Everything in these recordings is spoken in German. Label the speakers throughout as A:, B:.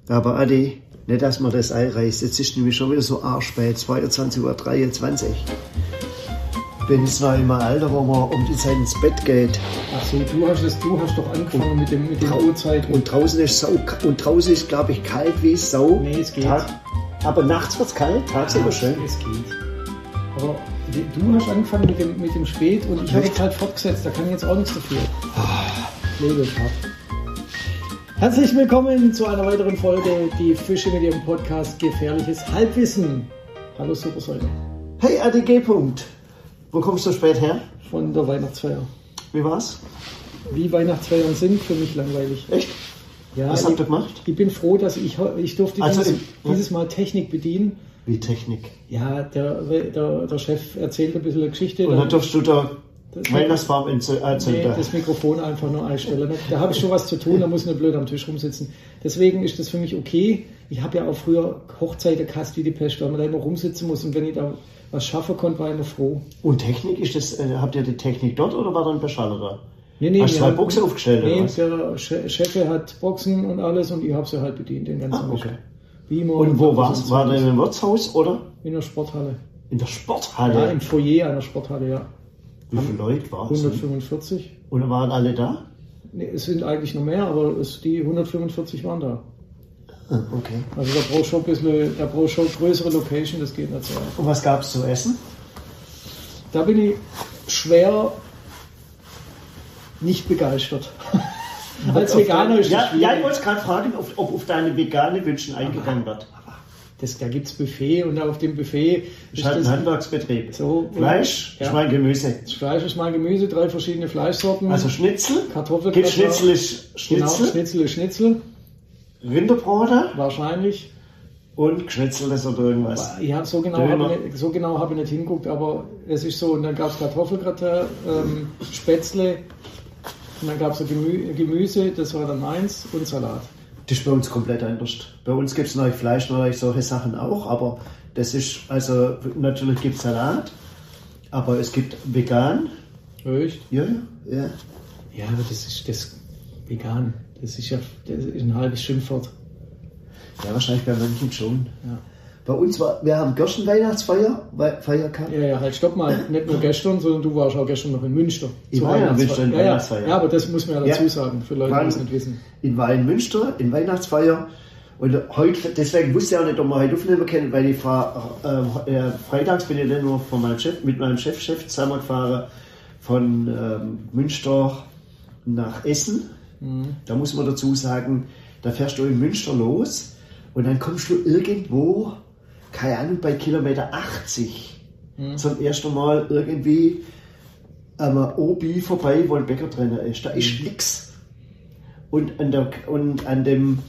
A: Aber Adi, nicht, dass man das einreißt. Jetzt ist nämlich schon wieder so arschspät, 22:23 Uhr. Ich bin jetzt noch im Alter, wo man um die Zeit ins Bett geht.
B: Ach so, du hast doch angefangen mit dem Uhrzeit.
A: Und draußen ist glaube ich, kalt wie Sau.
B: Nee, es geht.
A: Aber nachts wird es kalt, tagsüber schön.
B: Es geht. Aber du hast angefangen mit dem Spät und ich habe jetzt halt fortgesetzt. Da kann ich jetzt auch nichts dafür. Lebe hart. Herzlich willkommen zu einer weiteren Folge, die Fische mit ihrem Podcast Gefährliches Halbwissen. Hallo Supersäule.
A: Hey ADG. Wo kommst du spät her?
B: Von der Weihnachtsfeier.
A: Wie war's?
B: Wie Weihnachtsfeiern sind, für mich langweilig.
A: Echt?
B: Ja,
A: was habt ihr gemacht?
B: Ich bin froh, dass ich durfte dieses Mal Technik bedienen.
A: Wie Technik?
B: Ja, der Chef erzählt ein bisschen eine Geschichte.
A: Und dann durfst du da Weihnachtsbaum
B: nee, das Mikrofon einfach nur einstellen. Da habe ich schon was zu tun, da muss ich nicht blöd am Tisch rumsitzen. Deswegen ist das für mich okay. Ich habe ja auch früher Hochzeiten gehasst wie die Pest, weil man da immer rumsitzen muss. Und wenn ich da was schaffen konnte, war ich immer froh.
A: Und Technik, ist das, habt ihr die Technik dort oder war da ein Beschaller da?
B: Nee,
A: hast du zwei Boxen aufgestellt?
B: Nee,
A: oder was?
B: Der Chef hat Boxen und alles und ich habe sie halt bedient, den ganzen
A: okay.
B: Beamer.
A: Und wo war's? War das in einem Wirtshaus oder?
B: In der Sporthalle.
A: In der Sporthalle?
B: Ja, im Foyer einer Sporthalle, ja.
A: Wie viele Leute waren es?
B: 145.
A: Und waren alle da?
B: Nee, es sind eigentlich noch mehr, aber die 145 waren da.
A: Okay.
B: Also da brauchst schon größere Location, das geht nicht so.
A: Und was gab es zu essen?
B: Da bin ich schwer nicht begeistert. Als Veganer ist das schwierig.
A: Ja, ich wollte gerade fragen, ob auf deine vegane Wünsche eingegangen wird.
B: Da gibt es Buffet und auf dem Buffet
A: ist halt ein Handwerksbetrieb.
B: So,
A: Fleisch ist mein Gemüse.
B: Das Fleisch ist mein Gemüse, 3 verschiedene Fleischsorten.
A: Also Schnitzel?
B: Kartoffeln.
A: Schnitzel ist Schnitzel?
B: Genau, Schnitzel ist Schnitzel.
A: Rinderbraten?
B: Wahrscheinlich.
A: Und Geschnetzeltes oder irgendwas?
B: Ja, so genau habe ich nicht hingeguckt, aber es ist so. Und dann gab es Kartoffelgratin, Spätzle, und dann gab es so Gemüse, das war dann meins, und Salat.
A: Das ist bei uns komplett anders. Bei uns gibt es natürlich Fleisch, natürlich solche Sachen auch, aber das ist, also natürlich gibt es Salat, aber es gibt vegan.
B: Echt?
A: Ja.
B: Ja, aber das ist vegan. Das ist ein halbes Schimpfwort.
A: Ja, wahrscheinlich bei manchen schon.
B: Ja.
A: Bei uns wir haben Gerstenweihnachtsfeier gehabt.
B: Ja, halt stopp mal. Nicht nur gestern, sondern du warst auch gestern noch in Münster.
A: Ich war ja in Münster in Weihnachtsfeier.
B: Ja, aber das muss man ja dazu sagen, für Leute, die es nicht wissen.
A: Ich war in Münster in Weihnachtsfeier und heute, deswegen wusste ich auch nicht, ob wir heute aufnehmen können, weil ich freitags bin ich dann nur mit meinem Chef zusammengefahren von Münster nach Essen. Mhm. Da muss man dazu sagen, da fährst du in Münster los und dann kommst du irgendwo, keine Ahnung, bei Kilometer 80 zum ersten Mal irgendwie am Obi vorbei, wo ein Bäcker drin ist. Da ist nichts. Und an dem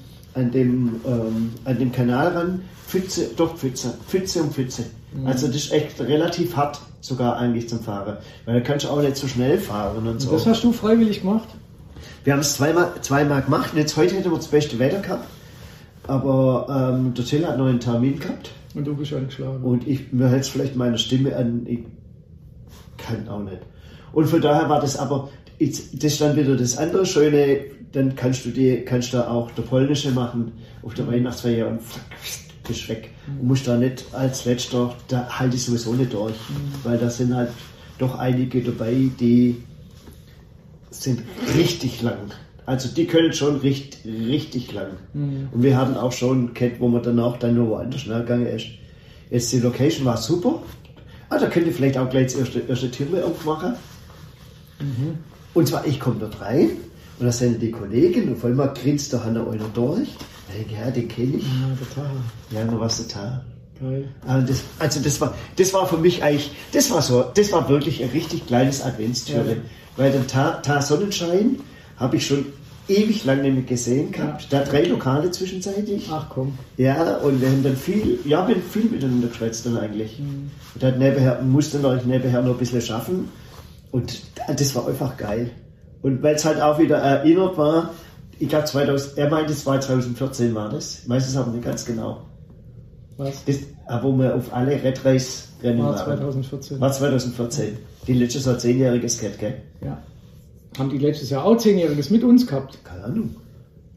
A: Kanalrand Pfütze um Pfütze. Also das ist echt relativ hart sogar eigentlich zum Fahren. Weil da kannst du auch nicht so schnell fahren und so.
B: Das hast du freiwillig gemacht?
A: Wir haben es zweimal gemacht und jetzt heute hätten wir das beste Wetter gehabt. Aber der Till hat noch einen Termin gehabt.
B: Und du bist eingeschlagen.
A: Und mir hält es vielleicht meine Stimme an, ich kann auch nicht. Und von daher war das aber, das ist dann wieder das andere Schöne, dann kannst du auch der Polnische machen auf der Weihnachtsfeier und bist weg. Und musst da nicht als Letzter, da halte ich sowieso nicht durch. Weil da sind halt doch einige dabei, die sind richtig lang. Also die können schon richtig lang. Und wir hatten auch schon kennt, wo man danach dann nur woanders schnell gegangen ist. Jetzt die Location war super. Da könnt ihr vielleicht auch gleich das erste Türme aufmachen. Und zwar, ich komme dort rein und da sind die Kollegen und vor allem grinst der Hanna einer durch. Da denke ich, ja, den kenne ich.
B: Ja, total.
A: Ja, nur was total.
B: Geil.
A: Das war für mich eigentlich, das war wirklich ein richtig kleines Adventstürle. Ja. Weil den Tag Sonnenschein habe ich schon ewig lang nicht mehr gesehen gehabt. Da 3 Lokale zwischenzeitlich.
B: Ach komm.
A: Ja, und wir haben dann viel miteinander geschwätzt dann eigentlich. Und dann musste nebenher noch ein bisschen schaffen. Und das war einfach geil. Und weil es halt auch wieder erinnert war, ich glaube er meinte, es war 2014 war das. Ich weiß es aber nicht ganz genau.
B: Was?
A: Das, wo wir auf alle Rettreis-Rennen waren.
B: 2014.
A: War 2014. Die letztes Jahr 10-jähriges gehabt, gell?
B: Ja. Haben die letztes Jahr auch 10-jähriges mit uns gehabt?
A: Keine Ahnung.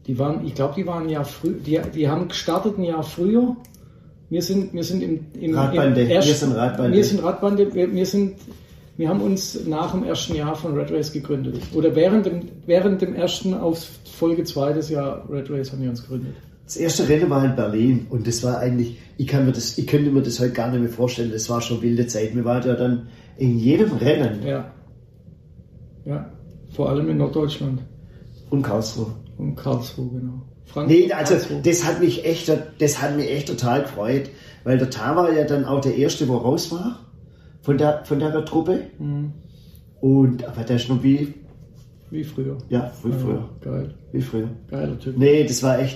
B: Die waren ein Jahr früh, die haben gestartet ein Jahr früher. Wir sind im
A: Radbande. Wir sind Radbande.
B: Wir sind Radbande. Wir haben uns nach dem ersten Jahr von Red Race gegründet. Oder während dem ersten auf Folge 2 des Jahr Red Race haben wir uns gegründet.
A: Das erste Rennen war in Berlin und das war eigentlich, ich könnte mir das heute gar nicht mehr vorstellen, das war schon wilde Zeit. Wir waren ja dann in jedem Rennen.
B: Ja, vor allem in Norddeutschland.
A: Und Karlsruhe.
B: Genau.
A: Nee, also das hat mich echt total gefreut, weil der Tar war ja dann auch der Erste, der raus war von der Truppe. Aber der ist noch wie
B: früher.
A: Ja, wie früher.
B: Geil.
A: Wie früher.
B: Geiler Typ.
A: Nee, das war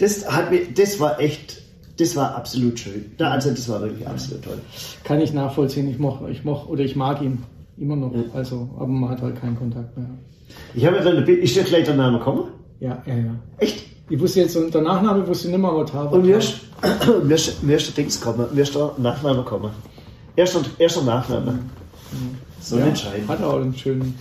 A: absolut schön. Das war wirklich absolut toll.
B: Kann ich nachvollziehen. Ich mag ihn immer noch. Ja. Also, aber man hat halt keinen Kontakt mehr.
A: Ist der gleich der Name gekommen?
B: Ja.
A: Echt?
B: Ich wusste jetzt, der Nachname wusste ich nicht mehr, aber
A: und mir ist der Dings gekommen, mir ist der Nachname gekommen. Erster Nachname. So entscheidend.
B: Hat auch einen schönen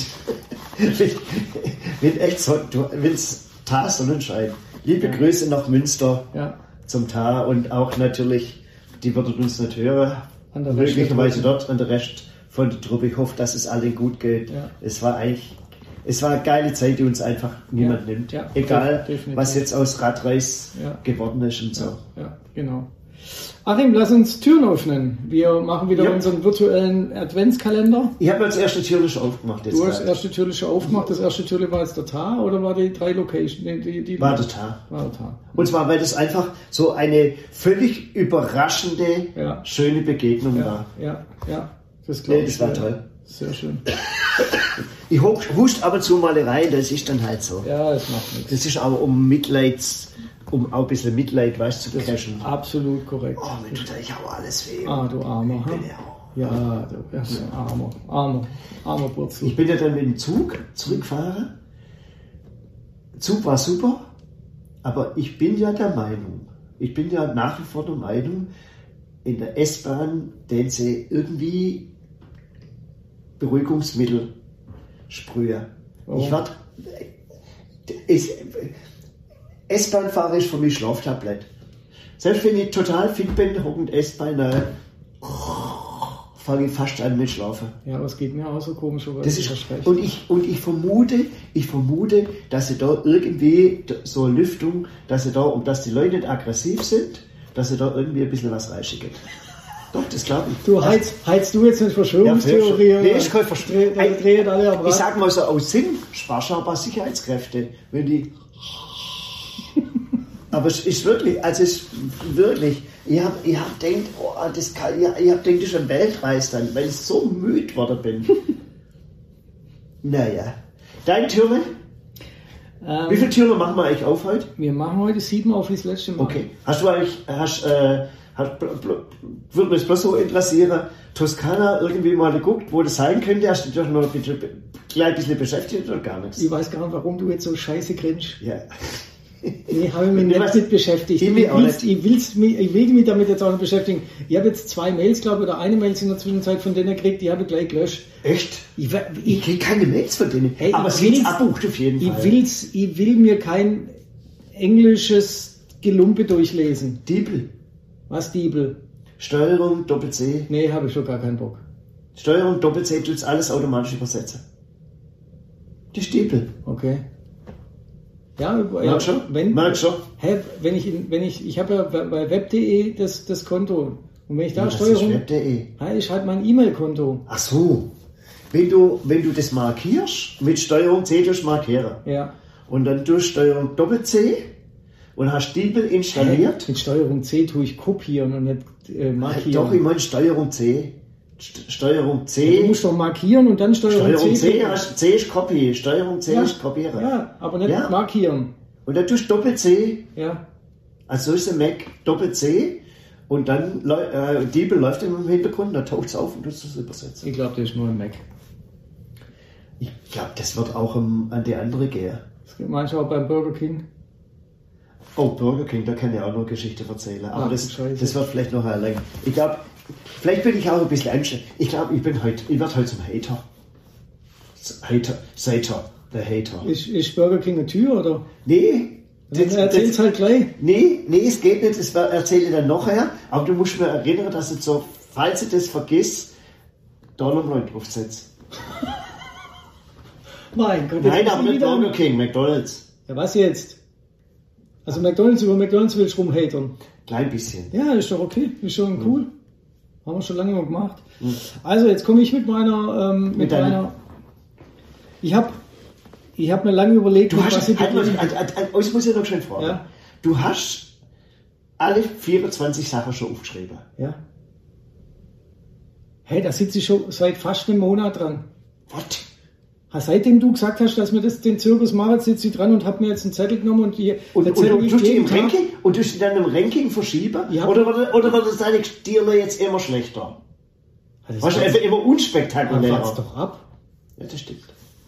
A: Wenn echt so, du willst Tar so entscheiden. Liebe Grüße nach Münster zum Tar und auch natürlich, die würden uns nicht hören, möglicherweise dort an der Rest von der Truppe. Ich hoffe, dass es allen gut geht. Ja. Es war eine geile Zeit, die uns einfach niemand nimmt. Ja, egal, was jetzt aus Radreis geworden ist und so.
B: Ja, genau. Achim, lass uns Türen öffnen. Wir machen wieder unseren virtuellen Adventskalender.
A: Ich habe jetzt das erste Türchen schon aufgemacht.
B: Du hast das erste Türchen schon aufgemacht. Das erste Türchen war jetzt der Tar oder war die 3 Location?
A: War der Tar. Und zwar, weil das einfach so eine völlig überraschende, schöne Begegnung war.
B: Ja. Das
A: war toll.
B: Sehr schön.
A: Ich hust aber zu mal rein, das ist dann halt so.
B: Ja, das macht nichts.
A: Das ist aber um auch ein bisschen Mitleid, weißt du, zu cashen.
B: Absolut korrekt.
A: Oh, mir tut eigentlich auch alles weh.
B: Du Armer. Ja, du bist ein armer Purzel.
A: Ich bin ja dann mit dem Zug zurückgefahren. Zug war super, aber ich bin ja nach wie vor der Meinung, in der S-Bahn, den sie irgendwie Beruhigungsmittel sprühen. S-Bahn-Fahrer ist für mich Schlaftablett. Selbst wenn ich total fit bin, hockend S-Bahn, fange ich fast an mit Schlafen.
B: Ja, aber es geht mir auch so komisch, aber
A: das ist recht. Und ich vermute, dass sie da irgendwie so eine Lüftung, dass die Leute nicht aggressiv sind, dass sie da irgendwie ein bisschen was reinschicken. Doch, das glaube ich.
B: Du heizt du jetzt nicht Verschwörungstheorien?
A: Nee, ich kann Ich sag mal so, aus Sinn sparst du ein paar Sicherheitskräfte, wenn die. Aber es ist wirklich, ich hab gedacht, das ist ein Weltreis dann, weil ich so müde geworden bin. Naja. Dein Türle? Wie viele Türle machen wir eigentlich auf heute?
B: Wir machen heute 7 auf wie das letzte Mal.
A: Okay. Würde mich bloß so interessieren, Toskana irgendwie mal geguckt, wo das sein könnte? Hast du dich doch noch ein bisschen beschäftigt oder gar nichts?
B: Ich weiß gar nicht, warum du jetzt so scheiße grinst.
A: Ja.
B: Ich habe mich nicht mit beschäftigt. Ich will mich damit jetzt auch nicht beschäftigen. Ich habe jetzt 2 Mails, glaube ich, oder eine Mail in der Zwischenzeit von denen gekriegt, die habe ich gleich gelöscht.
A: Echt? Ich kriege keine Mails von denen.
B: Hey,
A: aber es wird abbucht auf jeden Fall.
B: Ich will mir kein englisches Gelumpe durchlesen.
A: Diebel.
B: Was Diebel?
A: Steuerung Doppel-C.
B: Nee, habe ich schon gar keinen Bock.
A: Steuerung Doppel-C tut alles automatisch übersetzen. Die Stiebel.
B: Okay. Ja,
A: schon.
B: Ich habe ja bei web.de das Konto. Und wenn ich da
A: Steuerung. Das ist web.de.
B: Ich halt mein E-Mail-Konto.
A: Ach so. Wenn du das markierst, mit Steuerung C durch markieren.
B: Ja.
A: Und dann durch Steuerung Doppel-C und hast Diebel installiert.
B: Mit Steuerung C tue ich kopieren und nicht markieren.
A: Doch, ich meine Steuerung C. Steuerung C.
B: Ja, du musst doch markieren und dann Steuerung C.
A: C ist Copy. Steuerung C ist Kopieren.
B: Ja, aber nicht markieren.
A: Und dann tust du Doppel-C.
B: Ja.
A: Also ist ein Mac Doppel-C und dann Diebel läuft im Hintergrund, dann taucht es auf und du es übersetzen.
B: Ich glaube, das ist nur ein Mac.
A: Ich glaube, das wird auch an die andere gehen.
B: Das geht manchmal auch beim Burger King.
A: Oh, Burger King, da kann ich auch noch Geschichte erzählen. Aber das wird vielleicht noch länger. Ich glaube, vielleicht bin ich auch ein bisschen anstrengend. Ich glaube, ich werde heute zum Hater. Der Hater.
B: Ist Burger King eine Tür, oder?
A: Nee,
B: Dann erzähl's halt gleich.
A: Nee, es geht nicht, das erzähle ich dann nachher, aber du musst mir erinnern, dass du so, falls du das vergisst, $9 draufsetzt.
B: Mein Gott.
A: Nein, aber nicht Burger King, McDonald's.
B: Ja, was jetzt? Also McDonald's, über McDonald's willst du rumhatern?
A: Klein bisschen.
B: Ja, ist doch okay, ist schon cool. Haben wir schon lange mal gemacht. Also, jetzt komme ich mit meiner, ich habe mir lange überlegt,
A: du hast,
B: was ich
A: ich muss ja noch schön fragen.
B: Ja?
A: Du hast alle 24 Sachen schon aufgeschrieben.
B: Ja. Hey, da sitze ich schon seit fast einem Monat dran.
A: Was?
B: Seitdem du gesagt hast, dass wir den Zirkus machen, sitze ich dran und habe mir jetzt einen Zettel genommen und die
A: und tust du dann im Ranking verschieben?
B: Ja.
A: Oder wird das deine Tiere jetzt immer schlechter? Was einfach immer unspektakulärer?
B: Wart's doch ab.
A: Ja, das stimmt.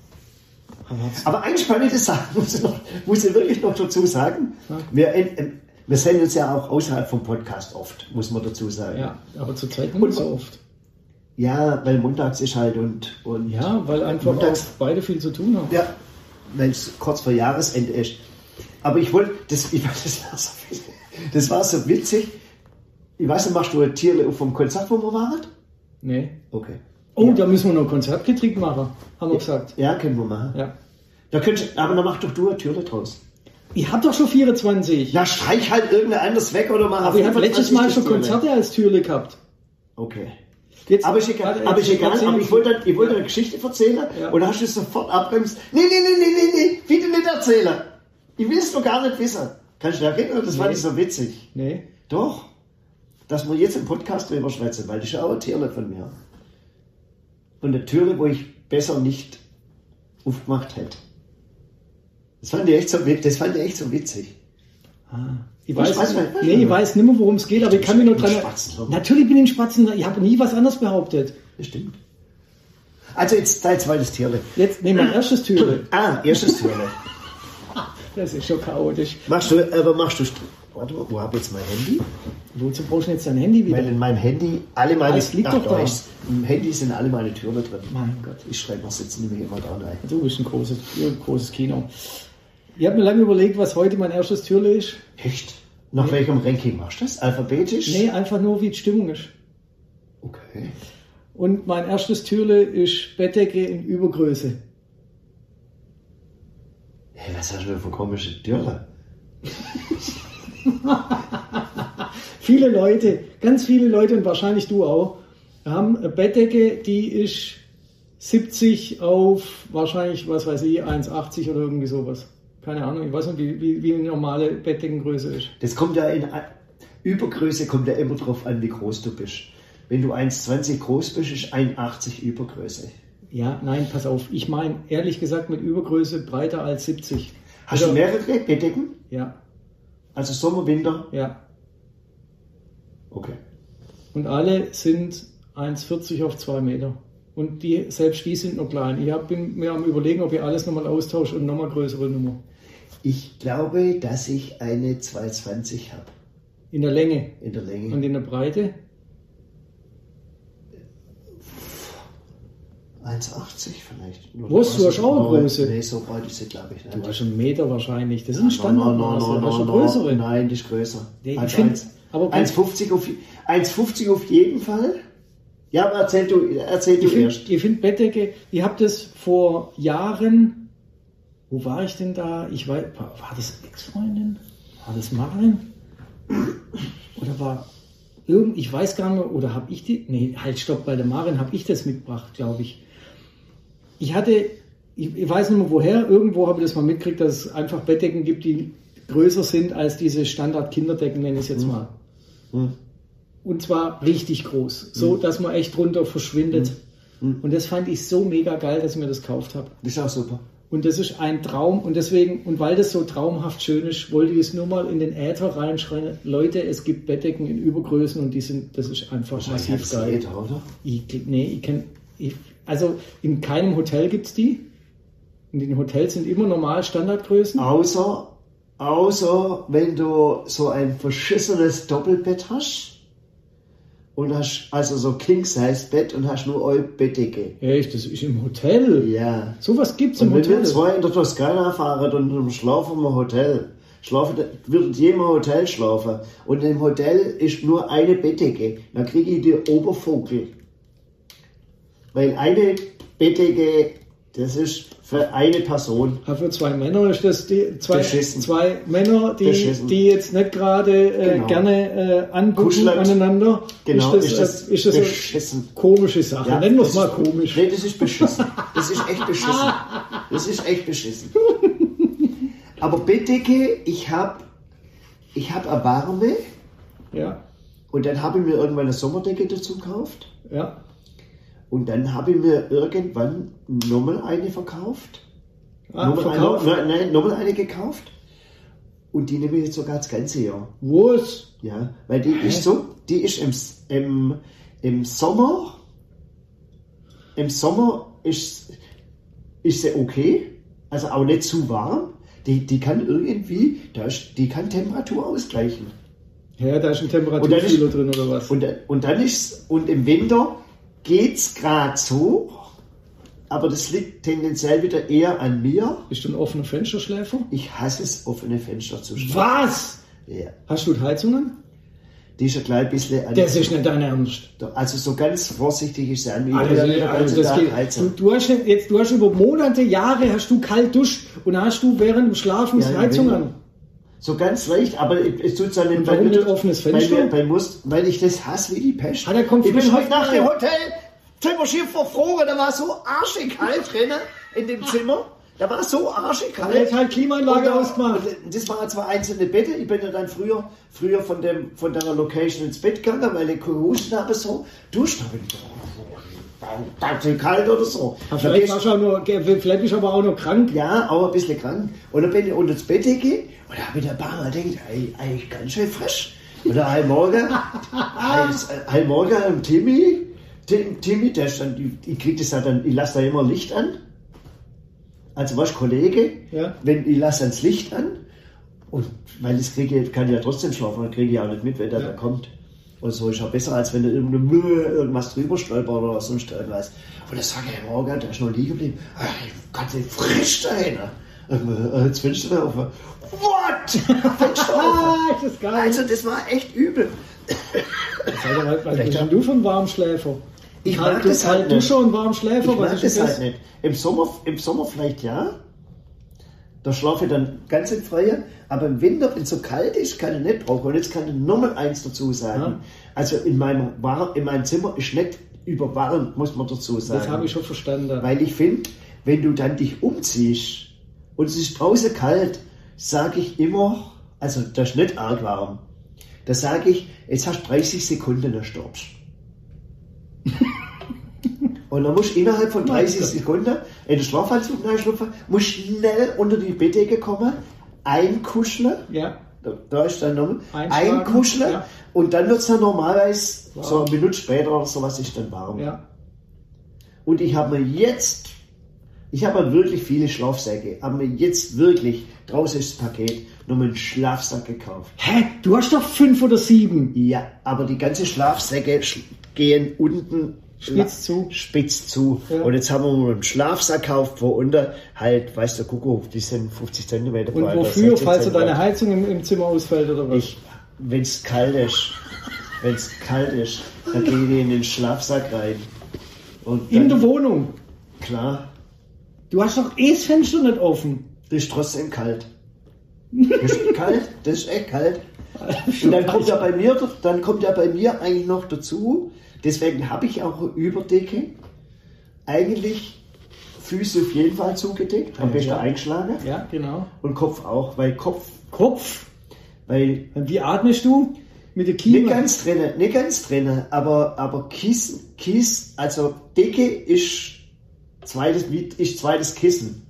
A: Aber eine spannende Sache muss ich wirklich noch dazu sagen. Ja. Wir sehen uns ja auch außerhalb vom Podcast oft, muss man dazu sagen.
B: Ja, aber zur Zeit nicht so oft.
A: Ja, weil montags ist halt und
B: ja, weil einfach montags, auch beide viel zu tun haben.
A: Ja, weil es kurz vor Jahresende ist. Aber ich wollte, das war so witzig. Ich weiß nicht, machst du ein Tierle vom Konzert, wo wir waren?
B: Nee.
A: Okay.
B: Oh,
A: ja.
B: Da müssen wir noch Konzertgetrick machen, haben wir gesagt.
A: Ja, können wir machen.
B: Ja.
A: Aber dann mach doch du ein Tierle draus.
B: Ich hab doch schon 24.
A: Ja, streich halt irgendein anderes weg oder mach.
B: Aber ich habe letztes Mal schon Konzerte als Türle gehabt.
A: Okay.
B: Jetzt,
A: aber ich wollte eine Geschichte erzählen und dann hast du es sofort abbremst. Nee, bitte nicht erzählen. Ich will es doch gar nicht wissen. Kannst du dich erinnern? Das fand ich so witzig.
B: Nee.
A: Doch. Dass wir jetzt im Podcast drüber schwätzen, weil das ist auch ein Tierle von mir. Und eine Türe, wo ich besser nicht aufgemacht hätte. Das fand ich echt so witzig.
B: Ich weiß nicht mehr, worum es geht, aber ich kann mich noch dran erinnern. Natürlich bin ich ein Spatzen, ich habe nie was anderes behauptet.
A: Das stimmt. Also jetzt dein zweites Tierle.
B: Jetzt nehmen wir erstes Tierle.
A: Erstes Tierle.
B: Das ist schon chaotisch.
A: Machst du, warte mal, wo habe ich jetzt mein Handy?
B: Wozu brauchst du jetzt dein Handy wieder?
A: Weil in meinem Handy alle meine...
B: Das liegt doch da.
A: Im Handy sind alle meine Türle drin.
B: Mein Gott.
A: Ich schreibe was jetzt nämlich immer da rein.
B: Du bist ein großes Kino. Ich habe mir lange überlegt, was heute mein erstes Türle ist.
A: Echt? Nach welchem Ranking machst du das? Alphabetisch?
B: Nee, einfach nur, wie die Stimmung ist.
A: Okay.
B: Und mein erstes Türle ist Bettdecke in Übergröße.
A: Hey, was hast du denn für komische Türle?
B: Ganz viele Leute und wahrscheinlich du auch, haben eine Bettdecke, die ist 70 auf wahrscheinlich, 1,80 oder irgendwie sowas. Keine Ahnung, ich weiß nicht, wie eine normale Bettdeckengröße ist.
A: Das kommt ja Übergröße kommt ja immer drauf an, wie groß du bist. Wenn du 1,20 groß bist, ist 1,80 Übergröße.
B: Ja, nein, pass auf. Ich meine, ehrlich gesagt, mit Übergröße breiter als 70.
A: Hast du mehrere Bettdecken?
B: Ja.
A: Also Sommer, Winter?
B: Ja.
A: Okay.
B: Und alle sind 1,40 auf 2 Meter. Und selbst die sind noch klein. Bin mir am Überlegen, ob ich alles nochmal austausche und nochmal größere Nummer.
A: Ich glaube, dass ich eine 2,20 habe.
B: In der Länge?
A: In der Länge.
B: Und in der Breite?
A: 1,80 vielleicht.
B: Was? Du hast auch eine Größe?
A: Nee, so breit ist sie, glaube ich.
B: Du hast einen Meter wahrscheinlich. Das ist ein Standardmaß. Das ist eine größere.
A: Nein, die ist größer.
B: Nee,
A: 1,50 auf jeden Fall. Ja, aber erzähl du erst.
B: Ich finde Bettdecke, ich habe das vor Jahren, wo war ich denn da? War das Ex-Freundin? War das Maren? Oder war ich weiß gar nicht mehr, oder habe ich die? Nee, halt stopp, bei der Maren habe ich das mitgebracht, glaube ich. Ich weiß nicht mehr woher, irgendwo habe ich das mal mitgekriegt, dass es einfach Bettdecken gibt, die größer sind als diese Standard-Kinderdecken, nenne ich es jetzt mal. Und zwar richtig groß, so dass man echt drunter verschwindet. Und das fand ich so mega geil, dass ich mir das gekauft habe.
A: Das ist auch super.
B: Und das ist ein Traum und deswegen, und weil das so traumhaft schön ist, wollte ich es nur mal in den Äther reinschreien. Leute, es gibt Bettdecken in Übergrößen und das ist einfach massiv geil.
A: Äther, oder?
B: Also in keinem Hotel gibt es die. In den Hotels sind immer normal Standardgrößen.
A: Außer wenn du so ein verschissenes Doppelbett hast. Und hast also so King-Size-Bett und hast nur eine Bettdecke.
B: Echt, das ist im Hotel?
A: Ja.
B: Sowas gibt es im
A: Hotel.
B: Hotel.
A: Wenn wir 2 in der Toskana fahren und schlafen im Hotel, würde in jedem Hotel schlafen. Und im Hotel ist nur eine Bettdecke. Dann kriege ich die Obervogel. Weil eine Bettdecke, das ist für eine Person.
B: Ja, für 2 Männer ist das zwei Männer, die jetzt nicht gerade gerne angucken aneinander.
A: Genau,
B: ist das
A: beschissen.
B: Eine komische Sache. Ja, nennen wir es mal komisch.
A: Nee, das ist beschissen. Das ist echt beschissen. Das ist echt beschissen. Aber Bettdecke, ich hab eine warme.
B: Ja.
A: Und dann habe ich mir irgendwann eine Sommerdecke dazu gekauft.
B: Ja.
A: Und dann habe ich mir irgendwann nochmal eine verkauft. Nochmal eine gekauft. Und die nehme ich jetzt sogar das ganze Jahr.
B: Was?
A: Ja, weil die ist so, die ist im Sommer ist sie okay, also auch nicht zu warm. Die kann irgendwie, die kann Temperatur ausgleichen.
B: Ja, da ist ein Temperaturfehler drin oder was?
A: Und im Winter geht's gerade so, aber das liegt tendenziell wieder eher an mir.
B: Bist du ein offener Fensterschläfer?
A: Ich hasse es, offene Fenster zu schlafen.
B: Was?
A: Ja.
B: Hast du Heizungen?
A: Die ist ein klein bisschen an.
B: Das ist nicht dein Ernst.
A: Also so ganz vorsichtig ist sie an.
B: Du hast über Monate, Jahre hast du kalt duscht und hast du während dem Schlafen Heizung an.
A: So ganz leicht, aber es tut dann nicht.
B: Warum nicht offenes Fenster?
A: Weil ich das hasse wie die Pest.
B: Da kommt
A: ich bin heute nach dem Hotelzimmer schief verfroren, da war so arschig kalt drin in dem Zimmer. Da war so arschig kalt.
B: Er hat halt Klimaanlage ausgemacht.
A: Das waren zwar einzelne Betten, ich bin ja dann früher von der Location ins Bett gegangen, weil ich gehustet habe, so duscht habe ich. Dann kalt oder so.
B: Vielleicht bist du aber auch noch krank.
A: Ja, auch ein bisschen krank. Und dann bin ich unter das Bett gegangen und da habe ich der Bar gedacht, eigentlich ganz schön frisch. Und dann heute Morgen Timmy, der ist dann, ich krieg das halt dann, ich lasse da immer Licht an. Also was Kollege,
B: ja.
A: Wenn ich lasse das Licht an und weil das kann ich ja trotzdem schlafen, dann kriege ich auch nicht mit, wenn der da kommt. Und so ist ja besser, als wenn da irgendwas drüber stolpert oder sonst irgendwas. Und dann sage ich, Morgen, der ist noch liegen geblieben. Ganz frisch dahin. Jetzt Fenster da offen. What? Fenster offen?
B: Das ist geil.
A: Also das war echt übel.
B: Was bist du für ein Warmschläfer?
A: Ich mag das halt nicht.
B: Duscher und Warmschläfer?
A: Ich mag das halt nicht. Im Sommer vielleicht ja. Da schlafe ich dann ganz im Freien. Aber im Winter, wenn es so kalt ist, kann ich nicht brauchen. Und jetzt kann ich nochmal eins dazu sagen. Ja. Also in meinem Zimmer ist nicht überwarmt, muss man dazu sagen.
B: Das habe ich schon verstanden.
A: Weil ich finde, wenn du dann dich umziehst und es ist draußen kalt, sage ich immer, also das ist nicht arg warm, da sage ich, jetzt hast du 30 Sekunden, dann stirbst. Und dann musst du innerhalb von 30 Sekunden in den Schlafanzug reinschlupfen, musst schnell unter die Bettdecke kommen, einkuscheln.
B: Ja.
A: Da ist dann nochmal einkuscheln. Ja. Und dann wird es dann normalerweise so eine Minute später oder sowas ist dann warm.
B: Ja.
A: Und ich habe wirklich viele Schlafsäcke, habe mir jetzt wirklich, draußen ist das Paket, nochmal einen Schlafsack gekauft.
B: Hä? Du hast doch 5 oder 7.
A: Ja, aber die ganzen Schlafsäcke gehen unten spitz zu. Ja. Und jetzt haben wir einen Schlafsack gekauft, wo unten halt, weißt du, Kuckuck, die sind 50 cm breit.
B: Und wofür, falls du deine Heizung im Zimmer ausfällt oder was?
A: Wenn es kalt ist, dann gehe ich in den Schlafsack rein. Und
B: in der Wohnung?
A: Klar.
B: Du hast doch das Fenster nicht offen.
A: Das ist trotzdem kalt. Das ist echt kalt. Und dann kommt ja bei mir eigentlich noch dazu, deswegen habe ich auch eine Überdecke. Eigentlich Füße auf jeden Fall zugedeckt, am besten eingeschlagen.
B: Ja, genau.
A: Und Kopf auch, weil Kopf?
B: Weil, wie atmest du? Mit der Kiemen?
A: Nicht ganz drinnen, aber Kissen, also Decke ist zweites Kissen.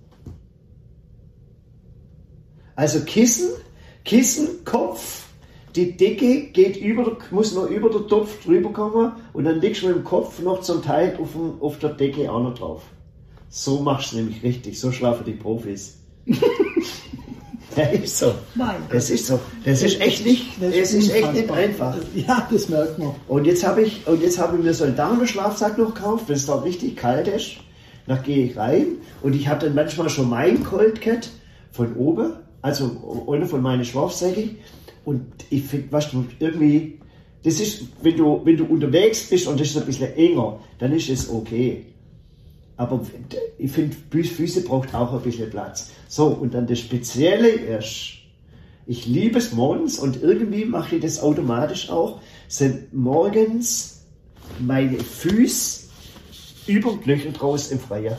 A: Also Kissen, Kopf, die Decke muss noch über den Topf drüber kommen und dann liegst du mit dem Kopf noch zum Teil auf der Decke auch noch drauf. So machst du nämlich richtig, so schlafen die Profis. Das ist so. Das ist so. Das ist echt nicht einfach.
B: Ja, das merkt man.
A: Und jetzt habe ich mir so einen Damenschlafsack noch gekauft, wenn es da richtig kalt ist. Dann gehe ich rein und ich habe dann manchmal schon mein Cold Cat von oben also einer von meinen Schwafsäcken. Und ich finde, was du irgendwie, das ist, wenn du unterwegs bist und das ist ein bisschen enger, dann ist es okay. Aber ich finde, Füße braucht auch ein bisschen Platz. So, und dann das Spezielle ist, ich liebe es morgens und irgendwie mache ich das automatisch auch, sind morgens meine Füße über den Knöchel draußen im Freien.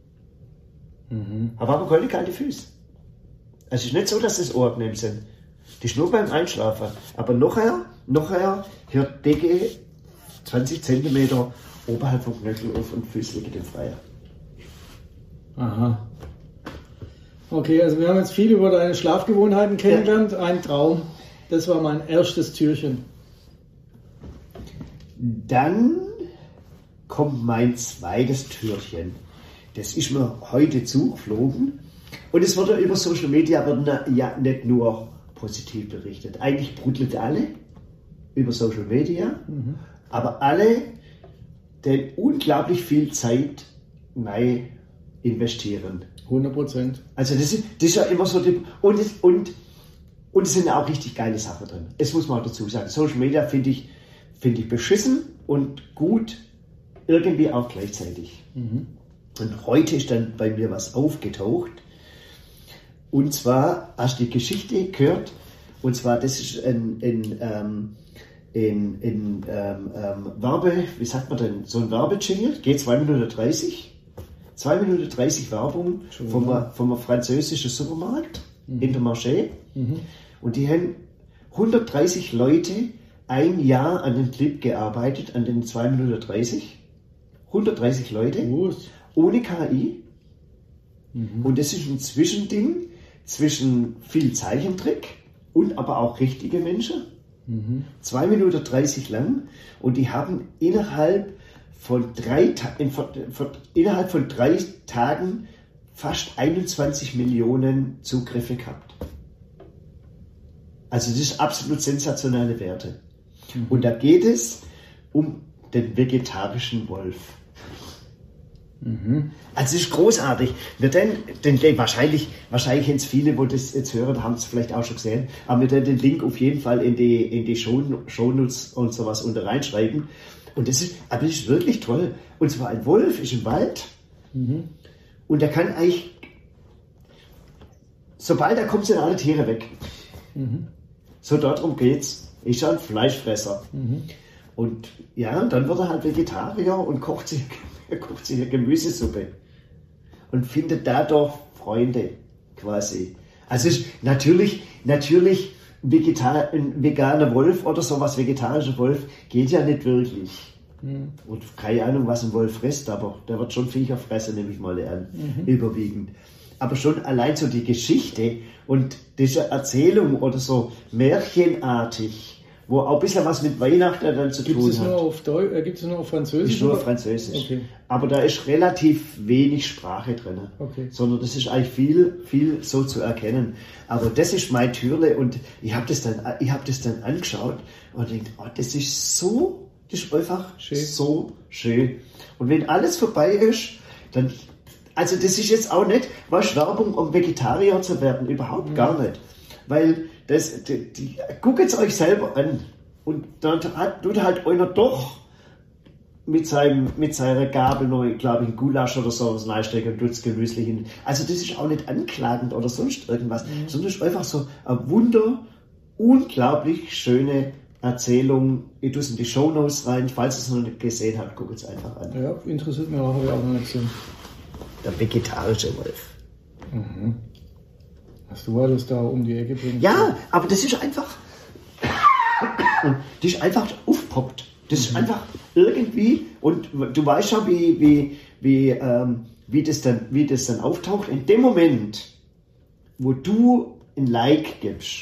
A: Aber keine kalte Füße. Es ist nicht so, dass das unangenehm sind. Die ist nur beim Einschlafen. Aber nachher hört die Decke 20 cm oberhalb vom Knöchel auf und Füße liegen im Freien.
B: Aha. Okay, also wir haben jetzt viel über deine Schlafgewohnheiten kennengelernt. Ja. Ein Traum. Das war mein erstes Türchen.
A: Dann kommt mein zweites Türchen. Das ist mir heute zugeflogen. Und es wurde über Social Media aber ja nicht nur positiv berichtet. Eigentlich brudelt alle über Social Media, aber alle, die unglaublich viel Zeit neu investieren.
B: 100%.
A: Also das ist ja immer so, und es sind auch richtig geile Sachen drin. Das muss man auch dazu sagen. Social Media finde ich beschissen und gut, irgendwie auch gleichzeitig. Und heute ist dann bei mir was aufgetaucht. Und zwar hast du die Geschichte gehört, und zwar das ist wie sagt man denn, so ein Werbejingle, geht 2 Minuten 30. 2 Minuten 30 Werbung vom einem französischen Supermarkt, Intermarché. Und die haben 130 Leute ein Jahr an dem Clip gearbeitet, an den 2 Minuten 30. 130 Leute, ohne KI. Und das ist ein Zwischending zwischen viel Zeichentrick und aber auch richtige Menschen. 2 Minuten 30 lang. Und die haben innerhalb von 3 Tagen fast 21 Millionen Zugriffe gehabt. Also das ist absolut sensationelle Werte. Und da geht es um den vegetarischen Wolf. Also es ist großartig. Wir wahrscheinlich haben es viele, wo das jetzt hören, haben es vielleicht auch schon gesehen, aber wir werden den Link auf jeden Fall in die Shownotes und sowas unter reinschreiben. Und das ist wirklich toll. Und zwar ein Wolf ist im Wald und der kann eigentlich, sobald er kommt, sind alle Tiere weg. So darum geht's. Ist ja ein Fleischfresser. Und ja, dann wird er halt Vegetarier und kocht sich eine Gemüsesuppe und findet dadurch Freunde quasi. Also es ist natürlich ein veganer Wolf oder sowas, vegetarischer Wolf, geht ja nicht wirklich. Und keine Ahnung, was ein Wolf frisst, aber der wird schon Viecher fressen, nehme ich mal an, überwiegend. Aber schon allein so die Geschichte und diese Erzählung oder so märchenartig, wo auch ein bisschen was mit Weihnachten dann zu tun hat.
B: Gibt es nur auf Französisch?
A: Ist nur auf Französisch. Okay. Aber da ist relativ wenig Sprache drin.
B: Okay.
A: Sondern das ist eigentlich viel so zu erkennen. Aber das ist mein Türle und ich habe das dann angeschaut und denke, oh, das ist einfach schön. So schön. Und wenn alles vorbei ist, dann, also das ist jetzt auch nicht was Werbung, um Vegetarier zu werden, überhaupt gar nicht. Weil guckt es euch selber an. Und dann tut halt einer doch mit seiner Gabel neu, glaube ich, ein Gulasch oder so was reinstecken und tut es gemüslich hin. Also das ist auch nicht anklagend oder sonst irgendwas, sondern es ist einfach so eine unglaublich schöne Erzählung. Ich tue es in die Shownotes rein. Falls ihr es noch nicht gesehen habt, guckt es einfach an.
B: Ja, interessiert mich auch, habe ich auch noch nicht gesehen.
A: Der vegetarische Wolf.
B: Hast du alles da um die Ecke bringen?
A: Ja, aber das ist einfach. Die ist einfach aufgepoppt. Das ist einfach irgendwie. Und du weißt schon, wie das dann auftaucht. In dem Moment, wo du ein Like gibst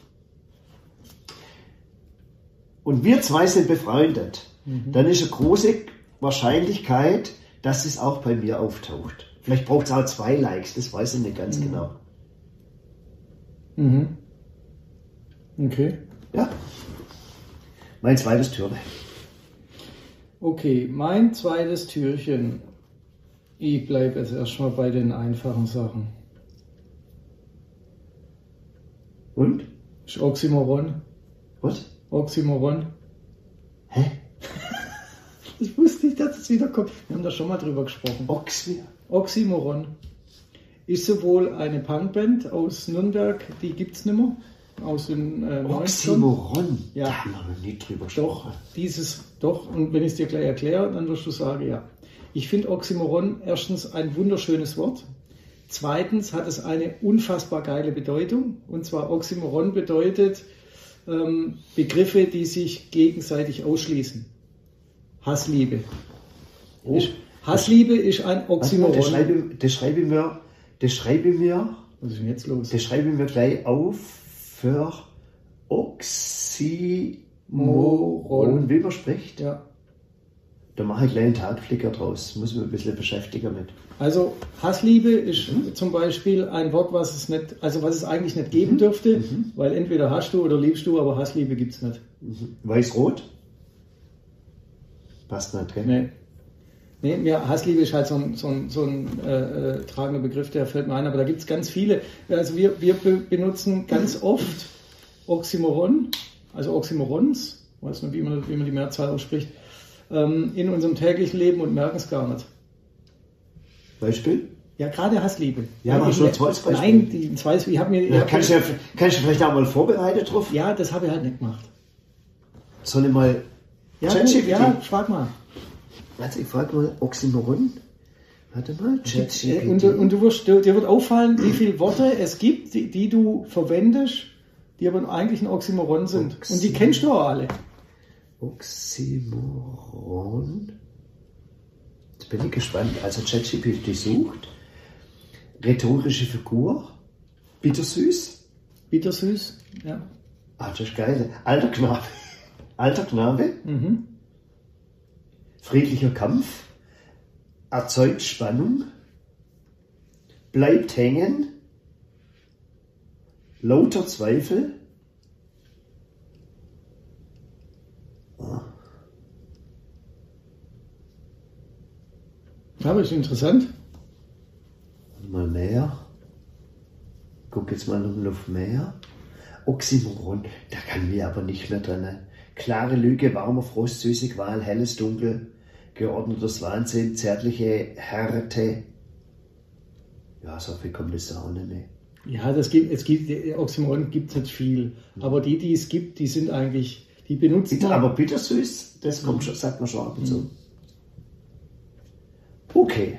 A: und wir zwei sind befreundet, dann ist eine große Wahrscheinlichkeit, dass es auch bei mir auftaucht. Vielleicht braucht es auch 2 Likes, das weiß ich nicht ganz genau.
B: Okay.
A: Ja. Mein zweites Türchen.
B: Okay, mein zweites Türchen. Ich bleibe jetzt erstmal bei den einfachen Sachen.
A: Und?
B: Ist Oxymoron.
A: Was?
B: Oxymoron.
A: Hä?
B: Ich wusste nicht, dass es wieder kommt. Wir haben da schon mal drüber gesprochen. Oxymoron ist sowohl eine Punkband aus Nürnberg, die gibt es nicht mehr, aus den
A: Oxymoron?
B: Ja.
A: Da haben wir noch nie drüber gesprochen.
B: Doch, und wenn ich es dir gleich erkläre, dann wirst du sagen, ja. Ich finde Oxymoron erstens ein wunderschönes Wort. Zweitens hat es eine unfassbar geile Bedeutung. Und zwar Oxymoron bedeutet Begriffe, die sich gegenseitig ausschließen. Hassliebe.
A: Oh.
B: Hassliebe ist ein Oxymoron.
A: Das schreibe ich mir.
B: Was ist denn jetzt los?
A: Das schreibe ich mir gleich auf für Oxymoron. Wie man spricht.
B: Ja.
A: Da mache ich gleich einen Tagflicker draus. Muss mich ein bisschen beschäftigen mit.
B: Also Hassliebe ist zum Beispiel ein Wort, was es eigentlich nicht geben dürfte, weil entweder hast du oder liebst du, aber Hassliebe gibt es nicht.
A: Weiß-Rot? Passt nicht, gell?
B: Nee, Hassliebe ist halt so ein tragender Begriff, der fällt mir ein, aber da gibt es ganz viele. Also wir benutzen ganz oft Oxymoron, also Oxymorons, weiß nicht, wie man die Mehrzahl ausspricht, in unserem täglichen Leben und merken es gar nicht.
A: Beispiel?
B: Ja, gerade Hassliebe.
A: Ja, mach schon ein zweites Beispiel.
B: Nein, die zweite,
A: kannst du vielleicht auch mal vorbereitet drauf?
B: Ja, das habe ich halt nicht gemacht.
A: Soll ich mal...
B: Ja, frag mal.
A: Also ich frage mal Oxymoron. Warte mal, ChatGPT.
B: Und dir wird auffallen, wie viele Worte es gibt, die du verwendest, die aber eigentlich ein Oxymoron sind. Und die kennst du auch alle.
A: Oxymoron. Jetzt bin ich gespannt. Also ChatGPT sucht. Rhetorische Figur. Bittersüß.
B: Bittersüß, ja.
A: Ah, das ist geil. Alter Knabe. Friedlicher Kampf. Erzeugt Spannung. Bleibt hängen. Lauter Zweifel.
B: Ja, aber ist interessant.
A: Mal mehr. Guck jetzt mal noch auf mehr. Oxymoron, da kann mir aber nicht mehr drin. Klare Lüge, warmer Frost, süße Qual, helles Dunkel, geordnetes Wahnsinn, zärtliche Härte. Ja, so viel kommt es da auch nicht mehr.
B: Ja, Oxymoron gibt es nicht viel. Aber die es gibt, die sind eigentlich, die benutzt man.
A: Aber bittersüß, das kommt schon, sagt man schon ab und zu. Okay.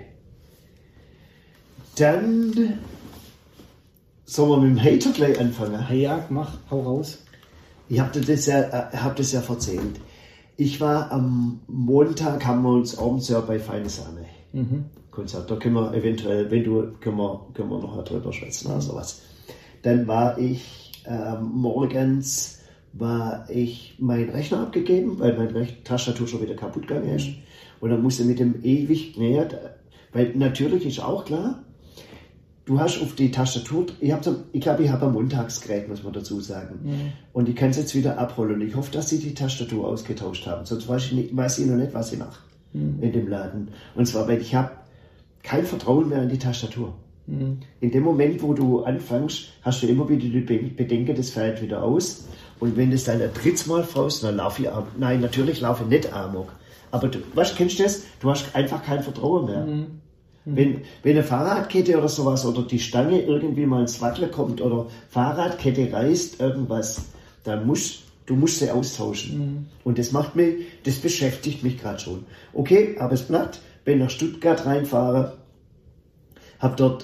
A: Dann sollen wir mit dem Hater gleich anfangen.
B: Ja, hau raus.
A: Ich habe das ja erzählt. Ich war am Montag, haben wir uns abends ja bei Feine Sahne Konzert. Da können wir eventuell, können wir noch drüber schwätzen oder sowas. Dann war ich morgens meinen Rechner abgegeben, weil meine Tastatur schon wieder kaputt gegangen ist. Und dann musste mit dem ewig nähert, weil natürlich ist auch klar, du hast auf die Tastatur, ich glaube, ich habe ein Montagsgerät, muss man dazu sagen. Und ich kann es jetzt wieder abholen. Und ich hoffe, dass sie die Tastatur ausgetauscht haben. Sonst weiß ich noch nicht, was ich mache in dem Laden. Und zwar, weil ich habe kein Vertrauen mehr in die Tastatur. In dem Moment, wo du anfängst, hast du immer wieder die Bedenken, das fällt wieder aus. Und wenn das dann ein drittes Mal faust, dann laufe ich amok. Nein, natürlich laufe ich nicht amok. Aber kennst du das? Du hast einfach kein Vertrauen mehr. Wenn eine Fahrradkette oder sowas oder die Stange irgendwie mal ins Wackeln kommt oder Fahrradkette reißt, irgendwas, dann du musst sie austauschen. Und das beschäftigt mich gerade schon. Okay, aber es bleibt, wenn ich nach Stuttgart reinfahre, hab dort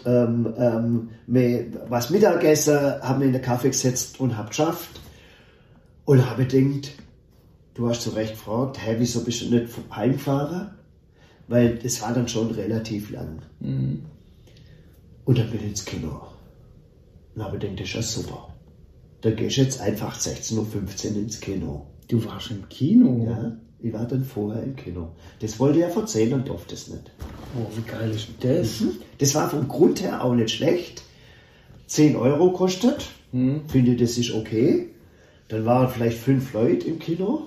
A: was Mittagessen, hab mir in den Kaffee gesetzt und hab geschafft. Und habe gedacht, du hast zu Recht gefragt, wieso bist du nicht heimgefahren? Weil es war dann schon relativ lang. Und dann bin ich ins Kino. Und habe gedacht, das ist ja super. Dann gehst du jetzt einfach 16.15 Uhr ins Kino.
B: Du warst im Kino?
A: Ja, ich war dann vorher im Kino. Das wollte ich ja erzählen und durfte es nicht.
B: Oh, wie geil ist das?
A: Das war vom Grund her auch nicht schlecht. 10 Euro kostet. Finde ich, das ist okay. Dann waren vielleicht 5 Leute im Kino.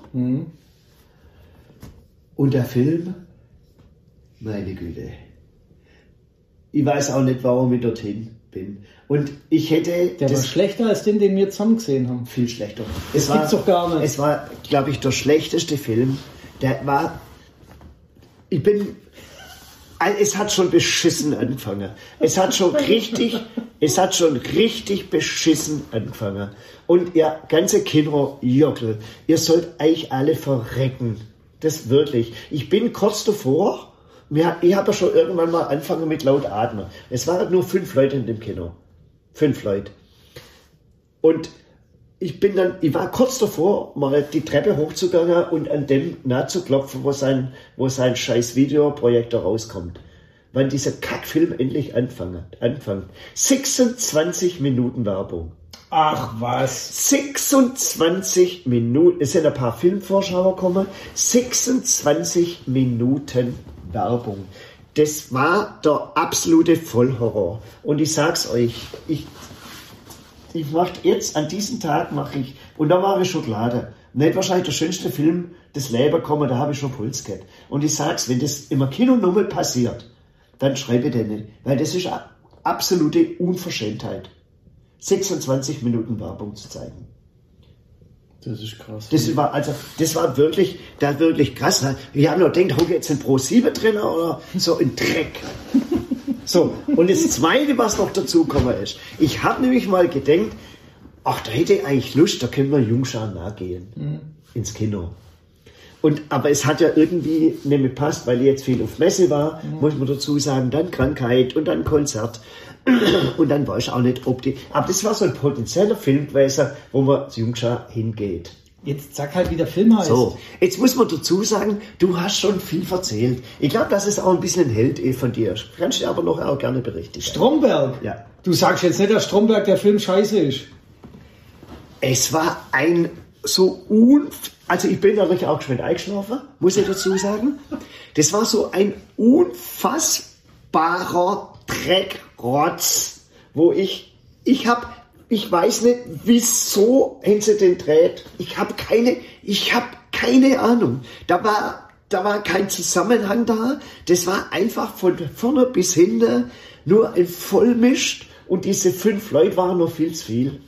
A: Und der Film, meine Güte. Ich weiß auch nicht, warum ich dorthin. bin. Und ich hätte...
B: Der war schlechter als den wir zusammen gesehen haben.
A: Viel schlechter.
B: Das gibt's doch gar nicht.
A: Es war, glaube ich, der schlechteste Film. Der war... Es hat schon beschissen angefangen. Es hat schon richtig beschissen angefangen. Und ihr ganze Kinderjockel, ihr sollt euch alle verrecken. Das wirklich. Ich bin kurz davor, ich habe ja schon irgendwann mal angefangen mit laut atmen. Es waren nur 5 Leute in dem Kino. 5 Leute. Und ich war kurz davor, mal die Treppe hochzugangen und an dem nachzuklopfen, wo sein scheiß Videoprojektor rauskommt. Wann dieser Kackfilm endlich anfängt. 26 Minuten Werbung.
B: Ach was.
A: 26 Minuten, es sind ein paar Filmvorschauer gekommen, 26 Minuten Werbung. Das war der absolute Vollhorror. Und ich sag's euch, ich mache jetzt, an diesem Tag und da war ich Schokolade. Nicht wahrscheinlich der schönste Film des Lebens gekommen, da habe ich schon Puls gehabt. Und ich sag's, wenn das im Kino nochmal passiert, dann schreibe ich den nicht. Weil das ist eine absolute Unverschämtheit. 26 Minuten Werbung zu zeigen.
B: Das ist krass.
A: Das war wirklich krass. Ich habe noch gedacht, habe ich jetzt einen Pro-7 drin oder so ein Dreck. So, und das Zweite, was noch dazu gekommen ist, ich habe nämlich mal gedacht, ach, da hätte ich eigentlich Lust, da können wir Jungschar nachgehen, ins Kino. Aber es hat ja irgendwie nicht gepasst, weil ich jetzt viel auf Messe war, muss man dazu sagen, dann Krankheit und dann Konzert. Und dann weiß ich auch nicht, aber das war so ein potenzieller Film gewesen, wo man zu Jungschar hingeht.
B: Jetzt sag halt, wie der Film heißt.
A: So, jetzt muss man dazu sagen, du hast schon viel erzählt. Ich glaube, das ist auch ein bisschen ein Held von dir. Kannst du aber noch auch gerne berichten.
B: Stromberg?
A: Ja.
B: Du sagst jetzt nicht, dass Stromberg der Film scheiße ist.
A: Es war ein also ich bin natürlich auch geschwind eingeschlafen, muss ich dazu sagen. Das war so ein unfassbarer Dreckrotz, wo ich weiß nicht, wieso haben sie den dreht. Ich habe keine Ahnung. Da war kein Zusammenhang da. Das war einfach von vorne bis hinten nur ein Vollmischt und diese 5 Leute waren noch viel zu viel.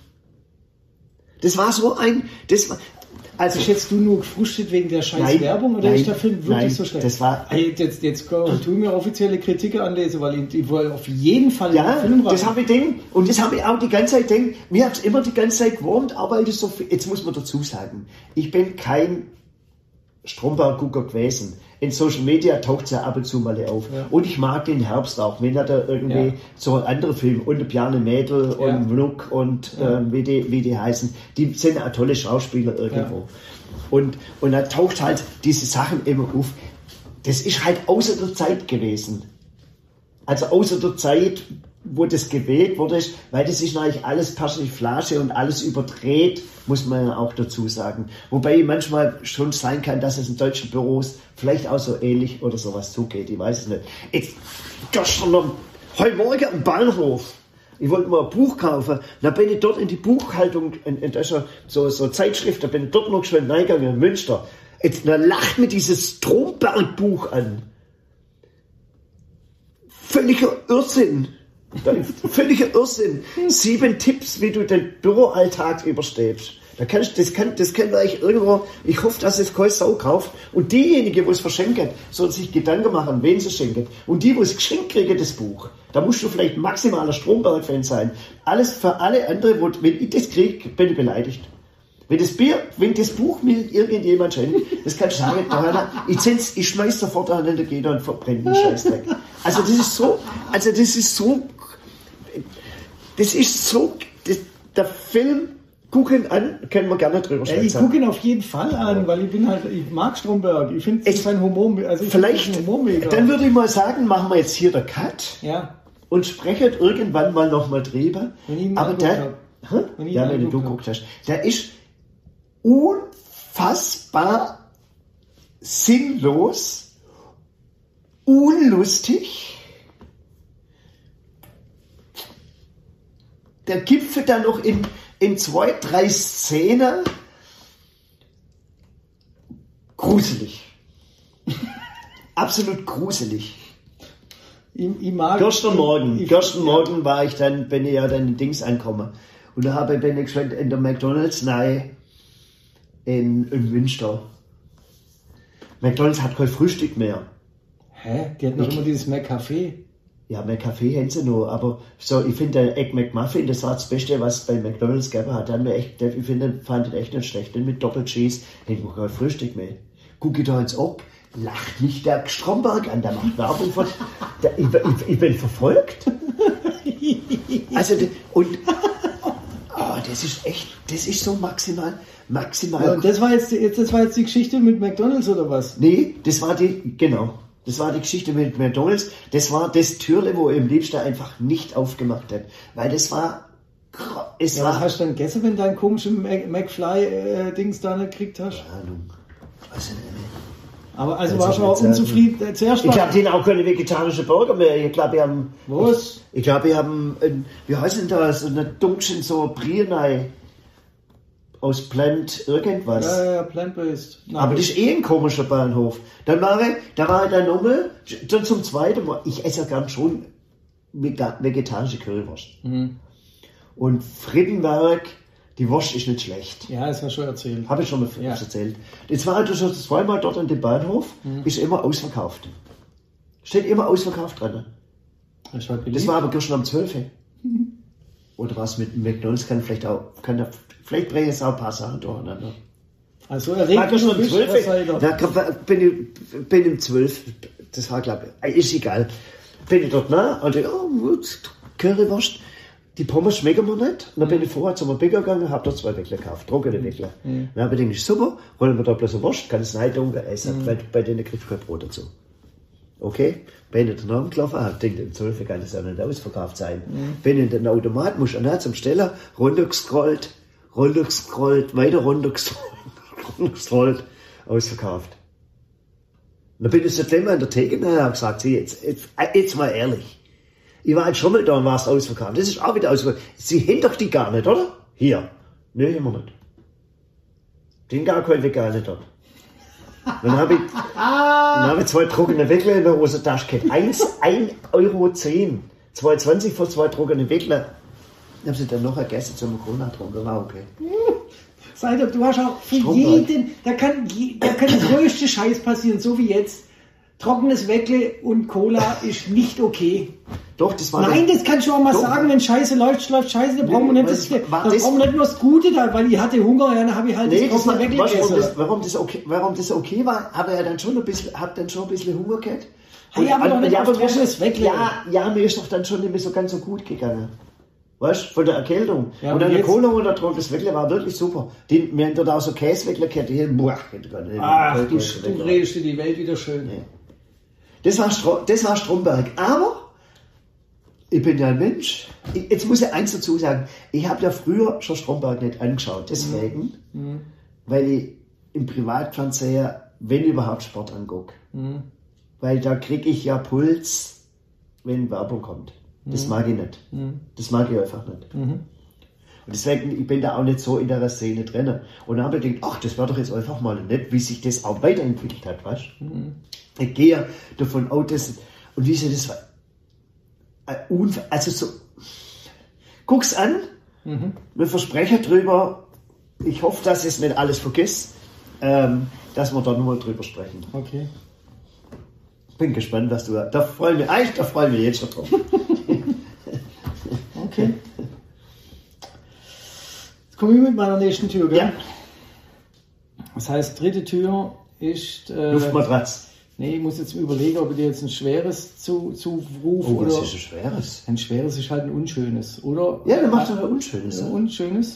B: Also ist jetzt du nur gefrustet wegen der scheiß Werbung oder ist der Film wirklich so schlecht?
A: Das war
B: jetzt tu mir offizielle Kritik anlesen, weil ich wollte auf jeden Fall
A: in den Film rein. Das habe ich gedacht und das habe ich auch die ganze Zeit gedacht. Mir hat es immer die ganze Zeit gewurmt, aber so viel. Jetzt muss man dazu sagen, ich bin kein Stromberg-Gucker gewesen. In Social Media taucht es ja ab und zu mal auf. Ja. Und ich mag den Herbst auch. Wenn er da irgendwie so andere Filme und Bjarne Mädel und Vnuk und wie die heißen, die sind ja tolle Schauspieler irgendwo. Ja. Und da taucht halt diese Sachen immer auf. Das ist halt außer der Zeit gewesen. Also außer der Zeit, wo das gewählt wurde, weil das ist eigentlich alles Persiflage und alles überdreht, muss man ja auch dazu sagen. Wobei manchmal schon sein kann, dass es in deutschen Büros vielleicht auch so ähnlich oder sowas zugeht, ich weiß es nicht. Heute Morgen am Bahnhof, ich wollte mal ein Buch kaufen, da bin ich dort in die Buchhaltung, so Zeitschrift, da bin ich dort noch schnell reingegangen in Münster. Da lacht mir dieses Stromberg-Buch an. Völliger Irrsinn. 7 Tipps, wie du den Büroalltag überstehst. Das kann man eigentlich irgendwo, ich hoffe, dass es keine Sau kauft. Und diejenigen, die es verschenken, sollen sich Gedanken machen, wen sie schenken. Und die, die es geschenkt kriegen, das Buch, da musst du vielleicht maximaler Stromberg-Fan sein. Alles für alle anderen, wenn ich das kriege, bin ich beleidigt. Wenn das Buch mir irgendjemand schenkt, das kannst du sagen, ich schmeiß sofort an den Gitter und verbrenne den Scheißdreck. Der Film, gucken an, können wir gerne drüber sprechen.
B: Ich gucke ihn auf jeden Fall an, weil ich mag Stromberg. Ich finde sein Humor,
A: vielleicht, dann würde ich mal sagen, machen wir jetzt hier den Cut.
B: Ja.
A: Und sprechen irgendwann mal nochmal drüber. Aber wenn du geguckt hast, der ist unfassbar sinnlos, unlustig. Der gipfelt dann noch in 2, 3 Szenen. Gruselig. Absolut gruselig.
B: Ich mag...
A: Gestern Morgen war ich dann, bin ich ja dann in Dings angekommen. Und da bin ich schon in der McDonalds nahe in Münster. McDonalds hat kein Frühstück mehr.
B: Hä? Die hat noch immer dieses McCafé.
A: Ja, McCafé haben sie noch, aber so, ich finde der Egg McMuffin, das war das Beste, was es bei McDonalds gegeben hat. Ich fand den echt nicht schlecht, denn mit Doppelcheese hätte ich kein Frühstück mehr. Gucke ich da jetzt ab, lacht mich der Stromberg an, der macht Werbung von, ich bin verfolgt. Also, und, das ist echt, das ist so maximal.
B: Ja, und das war jetzt die Geschichte mit McDonalds oder was?
A: Nee, das war die Geschichte mit McDonalds. Das war das Türle, wo er am liebsten einfach nicht aufgemacht hat. Weil das war...
B: Was hast du denn gegessen, wenn du deinen komischen McFly-Dings da nicht gekriegt hast?
A: Keine Ahnung. Weiß ich nicht mehr.
B: Aber also warst du auch unzufrieden?
A: Ich glaube, die haben auch keine vegetarischen Burger mehr. Ich glaube, wir haben...
B: Was?
A: Ich glaube, wir haben... Wie heißt denn das? So eine Dunkeln, so Brienei aus Plant irgendwas.
B: Ja, Plant-based.
A: Aber das ist ein komischer Bahnhof. Da war ich dann nochmal, dann zum zweiten Mal, ich esse ja gern schon vegetarische Currywurst. Mhm. Und Frittenwerk, die Wurst ist nicht schlecht.
B: Ja, das hast du schon erzählt.
A: Habe ich schon mal erzählt. Jetzt war ich schon zweimal dort an dem Bahnhof, ist immer ausverkauft. Steht immer ausverkauft dran. Das war aber gestern um 12 Uhr. Oder was mit McDonalds vielleicht bringe ich jetzt auch ein paar Sachen durcheinander.
B: Also erregt mich um 12 Uhr.
A: Da bin um 12. Das war, glaube ich, ist egal. Bin ich dort nah und ich, Currywurst. Die Pommes schmecken mir nicht. Und dann bin ich vorher zum Bäcker gegangen und habe dort 2 Weckler gekauft, trockene Weckler. Dann habe ich gedacht, super, holen wir da bloß eine Wurst, kann es nicht dunkel essen, weil bei denen kriegst du kein Brot dazu. Okay, bin ich danach gelaufen, habe gedacht, um 12 Uhr kann es ja nicht ausverkauft sein. Bin in den Automat, muss ich zum Steller, runtergescrollt, weiter runtergescrollt, ausverkauft. Und dann bin ich so gleich mal an der Theke und habe gesagt, jetzt mal ehrlich. Ich war halt schon mal da und war es ausverkauft. Das ist auch wieder ausverkauft. Sie haben doch die gar nicht, oder? Hier. Nö, immer nicht. Den gar kein Veganer dort. Dann habe ich 2 trockene Weckler in der Hosentasche gehabt. 1,10 Euro. 2,20 für 2 trockene Weckler. Ich habe sie dann noch gegessen zum Corona getrunken. War okay.
B: Seidel, du hast auch für jeden, da kann der größte Scheiß passieren, so wie jetzt. Trockenes Weckle und Cola ist nicht okay.
A: Doch, das war...
B: Nein, das kannst du auch mal sagen, wenn Scheiße läuft Scheiße, da brauchen wir nicht brauchen wir nicht nur das Gute da, weil ich hatte Hunger, ja, dann habe ich halt das trockene Weckle gegessen.
A: Warum das okay war, habe ich dann schon ein bisschen Hunger gehabt.
B: Ja, aber nicht auf trockenes Weckle.
A: Ja, mir ist doch dann schon nicht mehr so ganz so gut gegangen. Weißt du, von der Erkältung.
B: Ja,
A: und dann der Cola und der trockenes Weckle war wirklich super. Wir haben dort auch so Käseweckler gehabt, die du
B: redest dir die Welt wieder schön.
A: Ja. Das war Stromberg. Aber ich bin ja ein Mensch. Jetzt muss ich eins dazu sagen. Ich habe ja früher schon Stromberg nicht angeschaut. Deswegen, weil ich im Privatfernseher, wenn überhaupt, Sport angucke. Weil da kriege ich ja Puls, wenn Werbung kommt. Das mag ich nicht. Das mag ich einfach nicht. Und deswegen, ich bin da auch nicht so in der Szene drin. Und dann habe ich gedacht, ach, das war doch jetzt einfach mal nett, wie sich das auch weiterentwickelt hat, weißt du? Ich gehe ja davon aus, dass, und wie sich das war, also so, guck's an, wir versprechen drüber, ich hoffe, dass es nicht alles vergisst, dass wir da nochmal drüber sprechen.
B: Okay.
A: Bin gespannt, was du, da freuen wir jetzt schon drauf.
B: Okay. Jetzt komme ich mit meiner nächsten Tür, gell?
A: Ja.
B: Das heißt, dritte Tür ist...
A: Luftmatratz.
B: Nee, ich muss jetzt überlegen, ob ich dir jetzt ein schweres zurufe.
A: Oh, was ist ein schweres?
B: Ein schweres ist halt ein unschönes, oder?
A: Ja, dann mach doch ein unschönes.
B: Ein unschönes?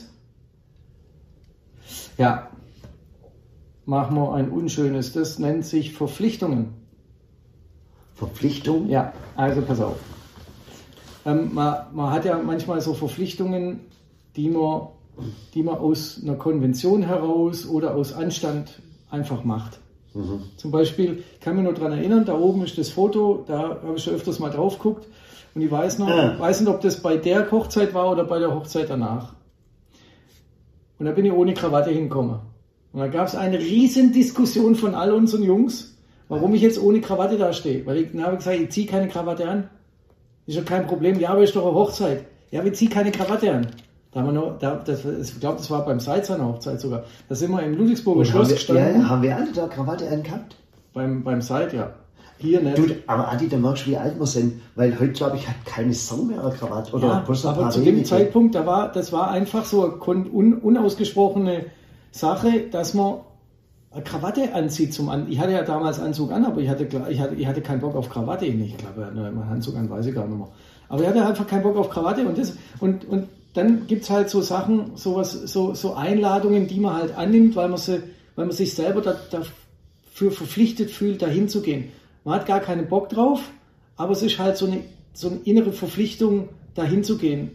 B: Ja. Machen wir ein unschönes. Das nennt sich Verpflichtungen.
A: Verpflichtung?
B: Ja, also pass auf. Man hat ja manchmal so Verpflichtungen, die man aus einer Konvention heraus oder aus Anstand einfach macht. Zum Beispiel, ich kann mich noch daran erinnern, da oben ist das Foto, da habe ich schon öfters mal drauf geguckt und ich weiß nicht, ob das bei der Hochzeit war oder bei der Hochzeit danach. Und da bin ich ohne Krawatte hingekommen. Und da gab es eine riesen Diskussion von all unseren Jungs, warum ich jetzt ohne Krawatte da stehe. Weil ich habe gesagt, ich ziehe keine Krawatte an. Ist ja kein Problem. Ja, aber ist doch eine Hochzeit. Ja, wir ziehen keine Krawatte an. Da haben wir noch, ich glaube, das war beim Seitz einer Hochzeit sogar. Da sind wir im Ludwigsburger Schloss gestanden.
A: Ja, haben wir alle da Krawatte angehabt?
B: Beim Seitz, ja. Hier nicht.
A: Du, aber Adi, da merkst du, wie alt wir sind. Weil heute, glaube ich, hat keine Sau mehr eine Krawatte. Oder
B: ja, aber zu dem Zeitpunkt, das war einfach so eine unausgesprochene Sache, dass man eine Krawatte anzieht Ich hatte ja damals Anzug an, aber ich hatte keinen Bock auf Krawatte. Ich glaube, meinen Anzug an weiß ich gar nicht mehr. Aber ich hatte einfach keinen Bock auf Krawatte und dann gibt es halt so Sachen, so Einladungen, die man halt annimmt, weil man sich selber dafür verpflichtet fühlt, dahin zu gehen. Man hat gar keinen Bock drauf, aber es ist halt so eine innere Verpflichtung, dahin zu gehen.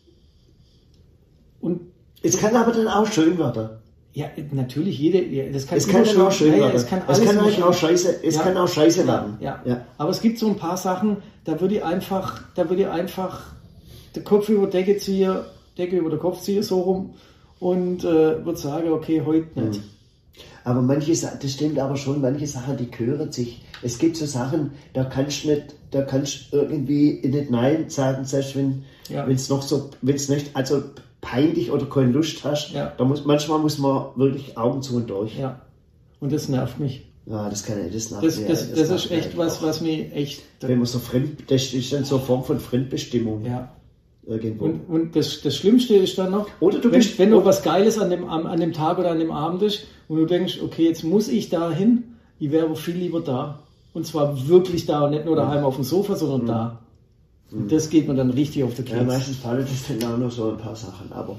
B: Und
A: es kann aber dann auch schön werden.
B: Ja, natürlich, das kann
A: es kann schon auch schön werden.
B: Es kann auch scheiße werden. Ja. Aber es gibt so ein paar Sachen, da würde ich einfach den Kopf über Decke über den Kopf ziehen, so rum, und würde sagen, okay, heute nicht.
A: Aber das stimmt aber schon, manche Sachen, die gehören sich. Es gibt so Sachen, da kannst du irgendwie nicht Nein sagen, selbst wenn es nicht, also peinlich oder keine Lust hast, manchmal muss man wirklich Augen zu und durch.
B: Ja. Und das nervt mich.
A: Ja, das nervt mich.
B: Das ist echt was mir echt.
A: Wenn man so das ist dann so eine Form von Fremdbestimmung.
B: Ja.
A: Irgendwo.
B: Und das Schlimmste ist dann noch, wenn noch was Geiles an dem Tag oder an dem Abend ist und du denkst, okay, jetzt muss ich da hin, ich wäre aber viel lieber da. Und zwar wirklich da und nicht nur daheim auf dem Sofa, sondern da. Und das geht mir dann richtig auf den Keks.
A: Ja, meistens fallen das dann auch noch so ein paar Sachen, aber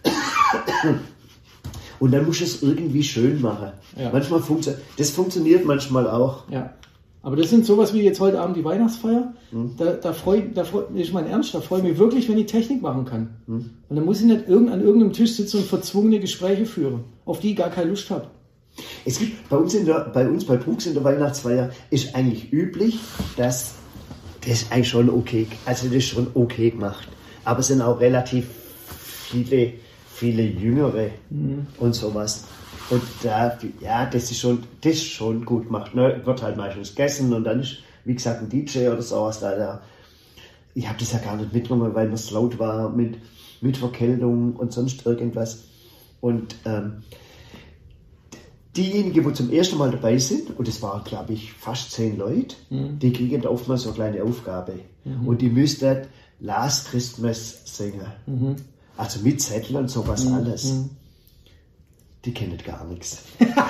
A: und dann musst du es irgendwie schön machen. Ja. Manchmal das funktioniert manchmal auch.
B: Ja. Aber das sind sowas wie jetzt heute Abend die Weihnachtsfeier. Da freue ich mein Ernst, da freue ich mich wirklich, wenn ich Technik machen kann. Und dann muss ich nicht an irgendeinem Tisch sitzen und verzwungene Gespräche führen, auf die ich gar keine Lust habe.
A: Es gibt bei Brooks in der Weihnachtsfeier ist eigentlich üblich, dass das ist eigentlich schon okay, also das ist schon okay gemacht. Aber es sind auch relativ viele Jüngere und sowas. Und das ist schon gut gemacht. Ne? Wird halt meistens gegessen und dann ist, wie gesagt, ein DJ oder sowas da. Ich habe das ja gar nicht mitgenommen, weil es laut war mit Verkältung und sonst irgendwas. Und diejenigen, die zum ersten Mal dabei sind, und es waren, glaube ich, fast 10 Leute, die kriegen oftmals so eine kleine Aufgabe. Und die müssten Last Christmas singen. Also mit Zettel und sowas alles. Die kennen gar nichts.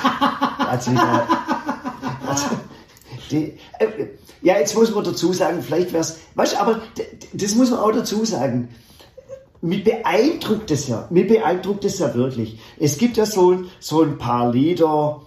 A: Jetzt muss man dazu sagen, vielleicht wäre es, aber das muss man auch dazu sagen. Mich beeindruckt es ja wirklich. Es gibt ja so ein paar Lieder,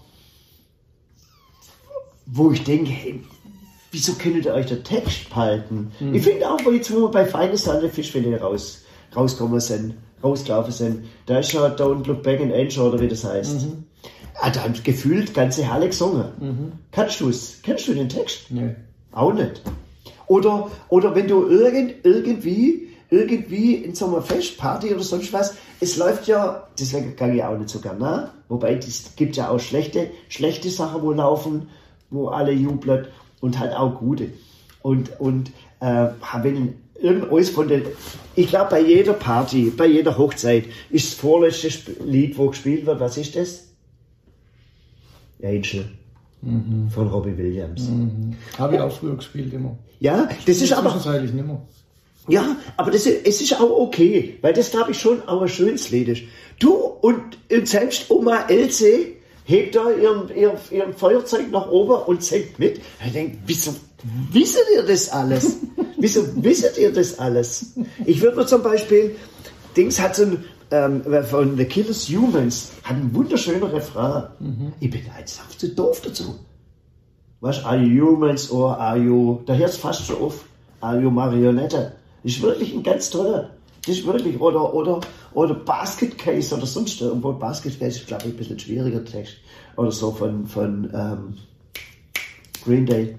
A: wo ich denke, hey, wieso könnt ihr euch den Text behalten? Ich finde auch, wo wir bei Feine Sahne Fischfilet rausgelaufen sind, da ist ja Don't Look Back in Anger, oder wie das heißt. Da haben gefühlt ganze Halle gesungen. Kennst du den Text?
B: Nee.
A: Auch nicht. Oder wenn du irgendwie in so einer Festparty oder sonst was, es läuft ja, deswegen kann ich auch nicht so gerne nach, wobei es gibt ja auch schlechte Sachen, wo laufen, wo alle jubeln und halt auch gute. Und wenn irgendwas von den, ich glaube bei jeder Party, bei jeder Hochzeit ist das vorletzte Lied, wo gespielt wird, was ist das? Angel. Von Robbie Williams.
B: Habe ich auch früher gespielt immer.
A: Ja, das ist aber
B: zwischenzeitlich nicht mehr.
A: Ja, aber es ist auch okay, weil das, glaube ich, schon auch ein schönes Lied ist. Du und selbst Oma Else hebt da ihren Feuerzeug nach oben und singt mit. Ich denke, wieso wisst ihr das alles? Wieso wisst ihr das alles? Ich würde mir zum Beispiel, Dings hat so ein, von The Killers Humans, hat einen wunderschönen Refrain. Ich bin einfach zu doof dazu. Was, are you humans or are you, da hört es fast schon auf, are you Marionette? Das ist wirklich ein ganz toller. Das ist wirklich, oder Basket Case oder sonst irgendwo. Basket Case ist, glaube ich, ein bisschen schwieriger Text. Oder so von Green Day.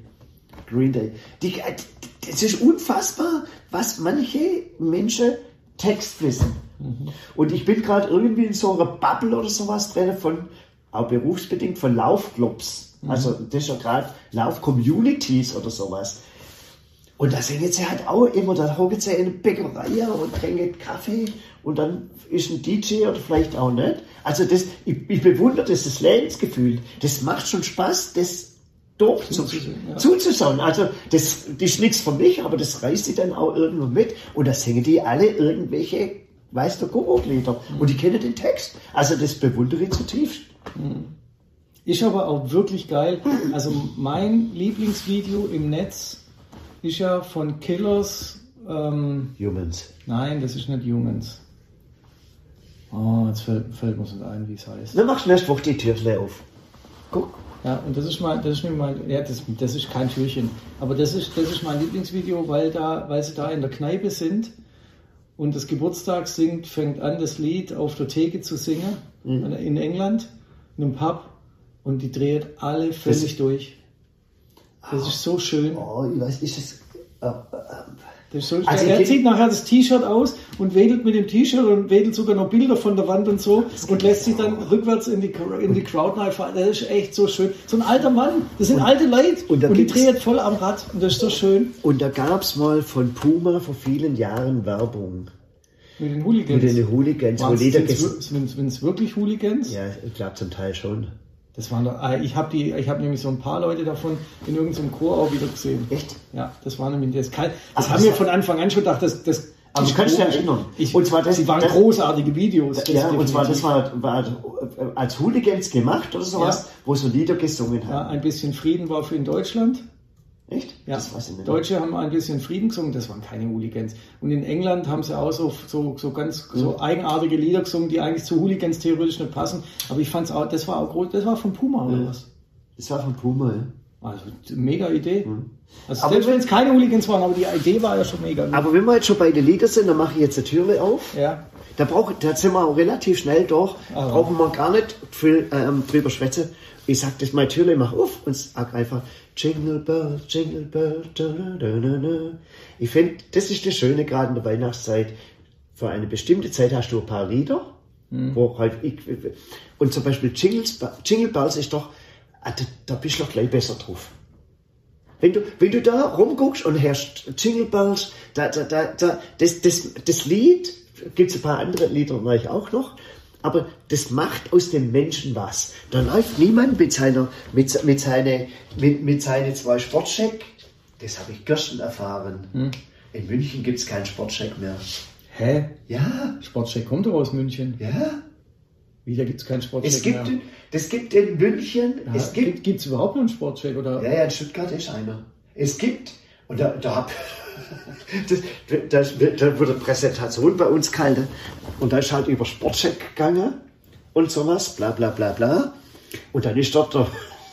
A: Das ist unfassbar, was manche Menschen Text wissen. Und ich bin gerade irgendwie in so einer Bubble oder sowas drin von auch berufsbedingt von Laufclubs. Also das ist ja gerade Lauf-Communities oder sowas. Und da sind jetzt halt auch immer, da hocken sie in eine Bäckerei und trinken Kaffee und dann ist ein DJ oder vielleicht auch nicht. Also ich bewundere das Lebensgefühl. Das macht schon Spaß, das zuzuschauen. Also das ist nichts für mich, aber das reißt sie dann auch irgendwo mit. Und da singen die alle irgendwelche, weißt du, Kuckucklieder. Und die kennen den Text. Also das bewundere ich zutiefst.
B: Ist aber auch wirklich geil. Also mein Lieblingsvideo im Netz ist ja von Killers.
A: Humans.
B: Nein, das ist nicht Humans. Oh, jetzt fällt mir so ein, wie es heißt.
A: Dann machst du nächste Woche die Türchen auf. Guck.
B: Ja, und das ist kein Türchen. Aber das ist mein Lieblingsvideo, weil sie da in der Kneipe sind und das Geburtstag fängt an, das Lied auf der Theke zu singen, in England, in einem Pub, und die dreht alle völlig durch. Das ist so schön.
A: Oh, ich weiß, ist es.
B: Das ist so, also er zieht nachher das T-Shirt aus und wedelt mit dem T-Shirt und wedelt sogar noch Bilder von der Wand und so und lässt sich dann rückwärts in die Crowd reinfahren. Das ist echt so schön. So ein alter Mann, das sind alte Leute und die dreht voll am Rad und das ist so schön.
A: Und da gab es mal von Puma vor vielen Jahren Werbung.
B: Mit den Hooligans. Sind es wirklich Hooligans?
A: Ja, ich glaube zum Teil schon.
B: Das waren doch, ich habe nämlich so ein paar Leute davon in irgendeinem Chor auch wieder gesehen.
A: Echt?
B: Ja, das war nämlich das haben wir von Anfang an schon gedacht,
A: aber du kannst dich erinnern.
B: Und zwar die waren großartige Videos.
A: Ja, und zwar das war als Hooligans gemacht oder sowas, wo so Lieder gesungen haben.
B: Ja, ein bisschen Frieden war für in Deutschland.
A: Echt?
B: Ja,
A: das weiß ich nicht.
B: Deutsche haben ein bisschen Frieden gesungen, das waren keine Hooligans. Und in England haben sie auch so ganz so eigenartige Lieder gesungen, die eigentlich zu Hooligans theoretisch nicht passen. Aber ich fand's auch, das war auch groß, das war von Puma oder was?
A: Das war von Puma, ja.
B: Also mega Idee. Also selbst wenn es keine Hooligans waren, aber die Idee war ja schon mega gut.
A: Aber wenn wir jetzt schon bei den Liedern sind, dann mache ich jetzt die Türe auf.
B: Ja.
A: Da sind wir auch relativ schnell durch. Brauchen wir gar nicht viel drüber schwätzen. Ich sag das mal Türle, mach auf und sag einfach Jingle Bell, da, da, da, da, da. Ich finde, das ist das Schöne gerade in der Weihnachtszeit. Für eine bestimmte Zeit hast du ein paar Lieder, wo halt und zum Beispiel Jingle Bells ist doch, da bist du doch gleich besser drauf. Wenn du da rumguckst und hörst Jingle Bells, das Lied, gibt's ein paar andere Lieder natürlich auch noch, aber das macht aus dem Menschen was. Da läuft niemand mit seinen 2 Sportcheck. Das habe ich gestern erfahren. In München gibt es keinen Sportcheck mehr.
B: Hä?
A: Ja.
B: Sportcheck kommt doch aus München.
A: Ja.
B: Wieder gibt es keinen Sportcheck mehr.
A: Es gibt in München...
B: Ja, gibt es überhaupt noch einen Sportcheck? Oder?
A: Ja, in Stuttgart ist einer. Es gibt... Und da wurde Präsentation bei uns gehalten. Und da ist halt über Sportcheck gegangen und sowas, bla bla bla bla. Und dann ist dort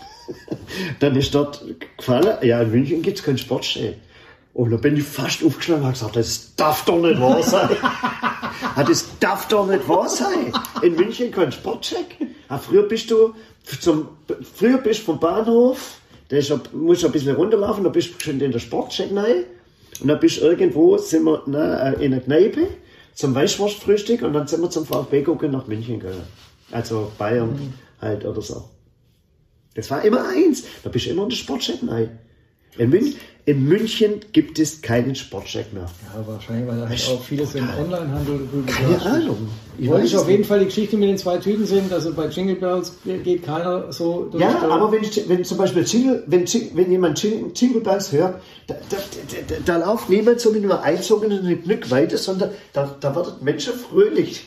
A: gefallen, ja, in München gibt es keinen Sportcheck. Und da bin ich fast aufgestanden und habe gesagt, das darf doch nicht wahr sein. Das darf doch nicht wahr sein. In München kein Sportcheck. Früher bist du vom Bahnhof, musst du ein bisschen runterlaufen, da bist du schon in der Sportcheck rein. Und dann bist du irgendwo, sind wir in der Kneipe zum Weißwurstfrühstück und dann sind wir zum VfB gucken nach München gegangen. Also Bayern halt oder so. Das war immer eins. Da bist du immer in der Sportcheck rein. In München gibt es keinen Sportcheck mehr.
B: Ja, wahrscheinlich, weil da halt auch vieles im Onlinehandel drüber.
A: Keine Ahnung.
B: Wollte ich auf jeden Fall die Geschichte mit den 2 Tüten sind. Also bei Jingle Bells geht keiner so durch.
A: Ja, aber wenn zum Beispiel wenn jemand Jingle Bells hört, da läuft niemand so mit nur einzogenen Glück weiter, sondern da werden Menschen fröhlich.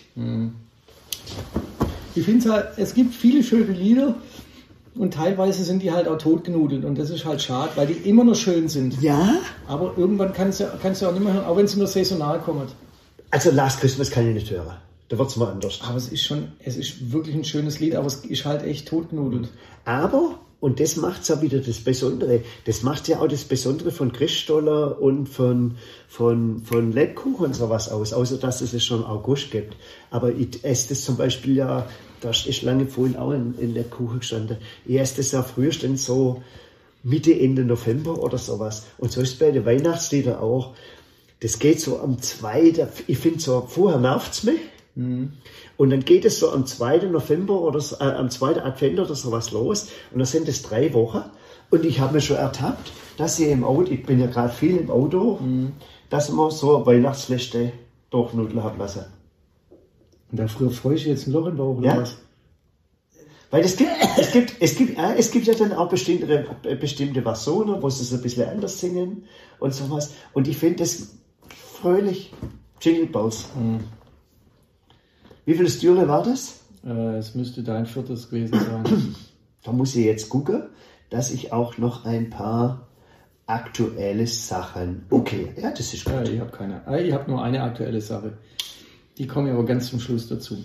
B: Ich finde halt, es gibt viele schöne Lieder. Und teilweise sind die halt auch totgenudelt und das ist halt schade, weil die immer noch schön sind.
A: Ja.
B: Aber irgendwann kannst du auch nicht mehr hören, auch wenn sie nur saisonal kommen.
A: Also Last Christmas kann ich nicht hören. Da wird es mal anders.
B: Aber es ist wirklich ein schönes Lied, aber es ist halt echt totgenudelt.
A: Aber, und das macht ja wieder das Besondere, das macht ja auch das Besondere von Christstoller und von Lebkuchen und sowas aus, außer dass es schon August gibt. Aber ich esse das zum Beispiel ja, da ist lange vorhin auch in der Kuchen gestanden. Ich esse das ja frühestens so Mitte, Ende November oder sowas. Und so ist es bei den Weihnachtsliedern auch. Das geht so am 2. Ich finde so, vorher nervt es mich. Und dann geht es so am 2. November oder so, am 2. Advent oder sowas los. Und da sind es 3 Wochen. Und ich habe mir schon ertappt, dass ich im Auto, ich bin ja gerade viel im Auto, dass man so Weihnachtsfeste durchnudeln haben lassen.
B: Und da freue ich jetzt ein Loch im Bauch oder
A: Ja.
B: was?
A: Weil es gibt ja dann auch bestimmte Versionen, wo sie es ein bisschen anders singen und sowas. Und ich finde das fröhlich. Jingle Bells. Wie viele Stühle war das?
B: Es müsste dein 4. gewesen sein.
A: Da muss ich jetzt gucken, dass ich auch noch ein paar aktuelle Sachen. Okay, ja, das ist gut.
B: Ich habe keine. Ich habe nur eine aktuelle Sache. Die kommen aber ganz zum Schluss dazu.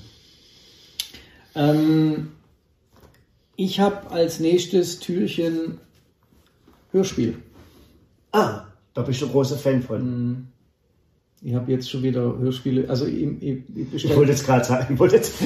B: Ich habe als nächstes Türchen Hörspiel.
A: Da bist du ein großer Fan von.
B: Ich habe jetzt schon wieder Hörspiele, also ich
A: Ich wollte jetzt gerade sagen,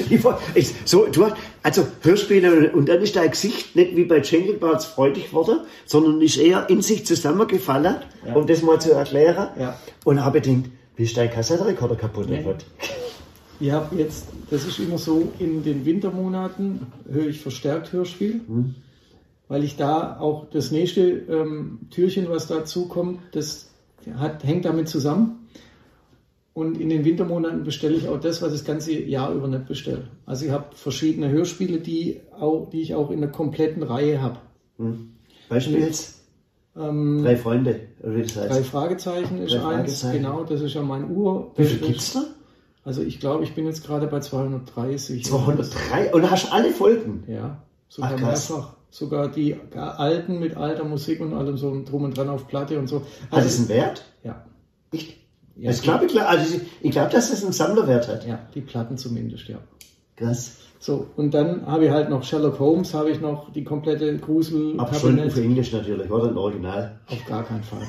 A: also Hörspiele und dann ist dein Gesicht nicht wie bei Jingle Bells freudig geworden, sondern ist eher in sich zusammengefallen, um das mal zu erklären.
B: Ja.
A: Und habe gedacht, wie ist dein Kassettenrekorder kaputt?
B: Nee. Ich habe jetzt, das ist immer so, in den Wintermonaten höre ich verstärkt Hörspiel, weil ich da auch das nächste Türchen, was dazu kommt, das hängt damit zusammen. Und in den Wintermonaten bestelle ich auch das, was ich das ganze Jahr über nicht bestelle. Also ich habe verschiedene Hörspiele, die ich auch in der kompletten Reihe habe.
A: Beispiel jetzt? 3 Freunde, oder wie das heißt?
B: 3 Fragezeichen ist eins, genau, das ist ja mein
A: Wie viel gibt es da?
B: Also ich glaube, ich bin jetzt gerade bei 230.
A: 203? Und hast alle Folgen?
B: Ja, sogar
A: krass.
B: mehrfach. Sogar die alten mit alter Musik und allem so drum und dran auf Platte und so.
A: Hat es einen Wert?
B: Ja.
A: Echt?
B: Ja,
A: das glaube ich, also ich glaube, dass das einen Sammlerwert hat.
B: Ja, die Platten zumindest, ja.
A: Krass.
B: So, und dann habe ich halt noch Sherlock Holmes, habe ich noch die komplette Grusel.
A: Aber schon auf Englisch natürlich, oder im Original?
B: Auf gar keinen Fall.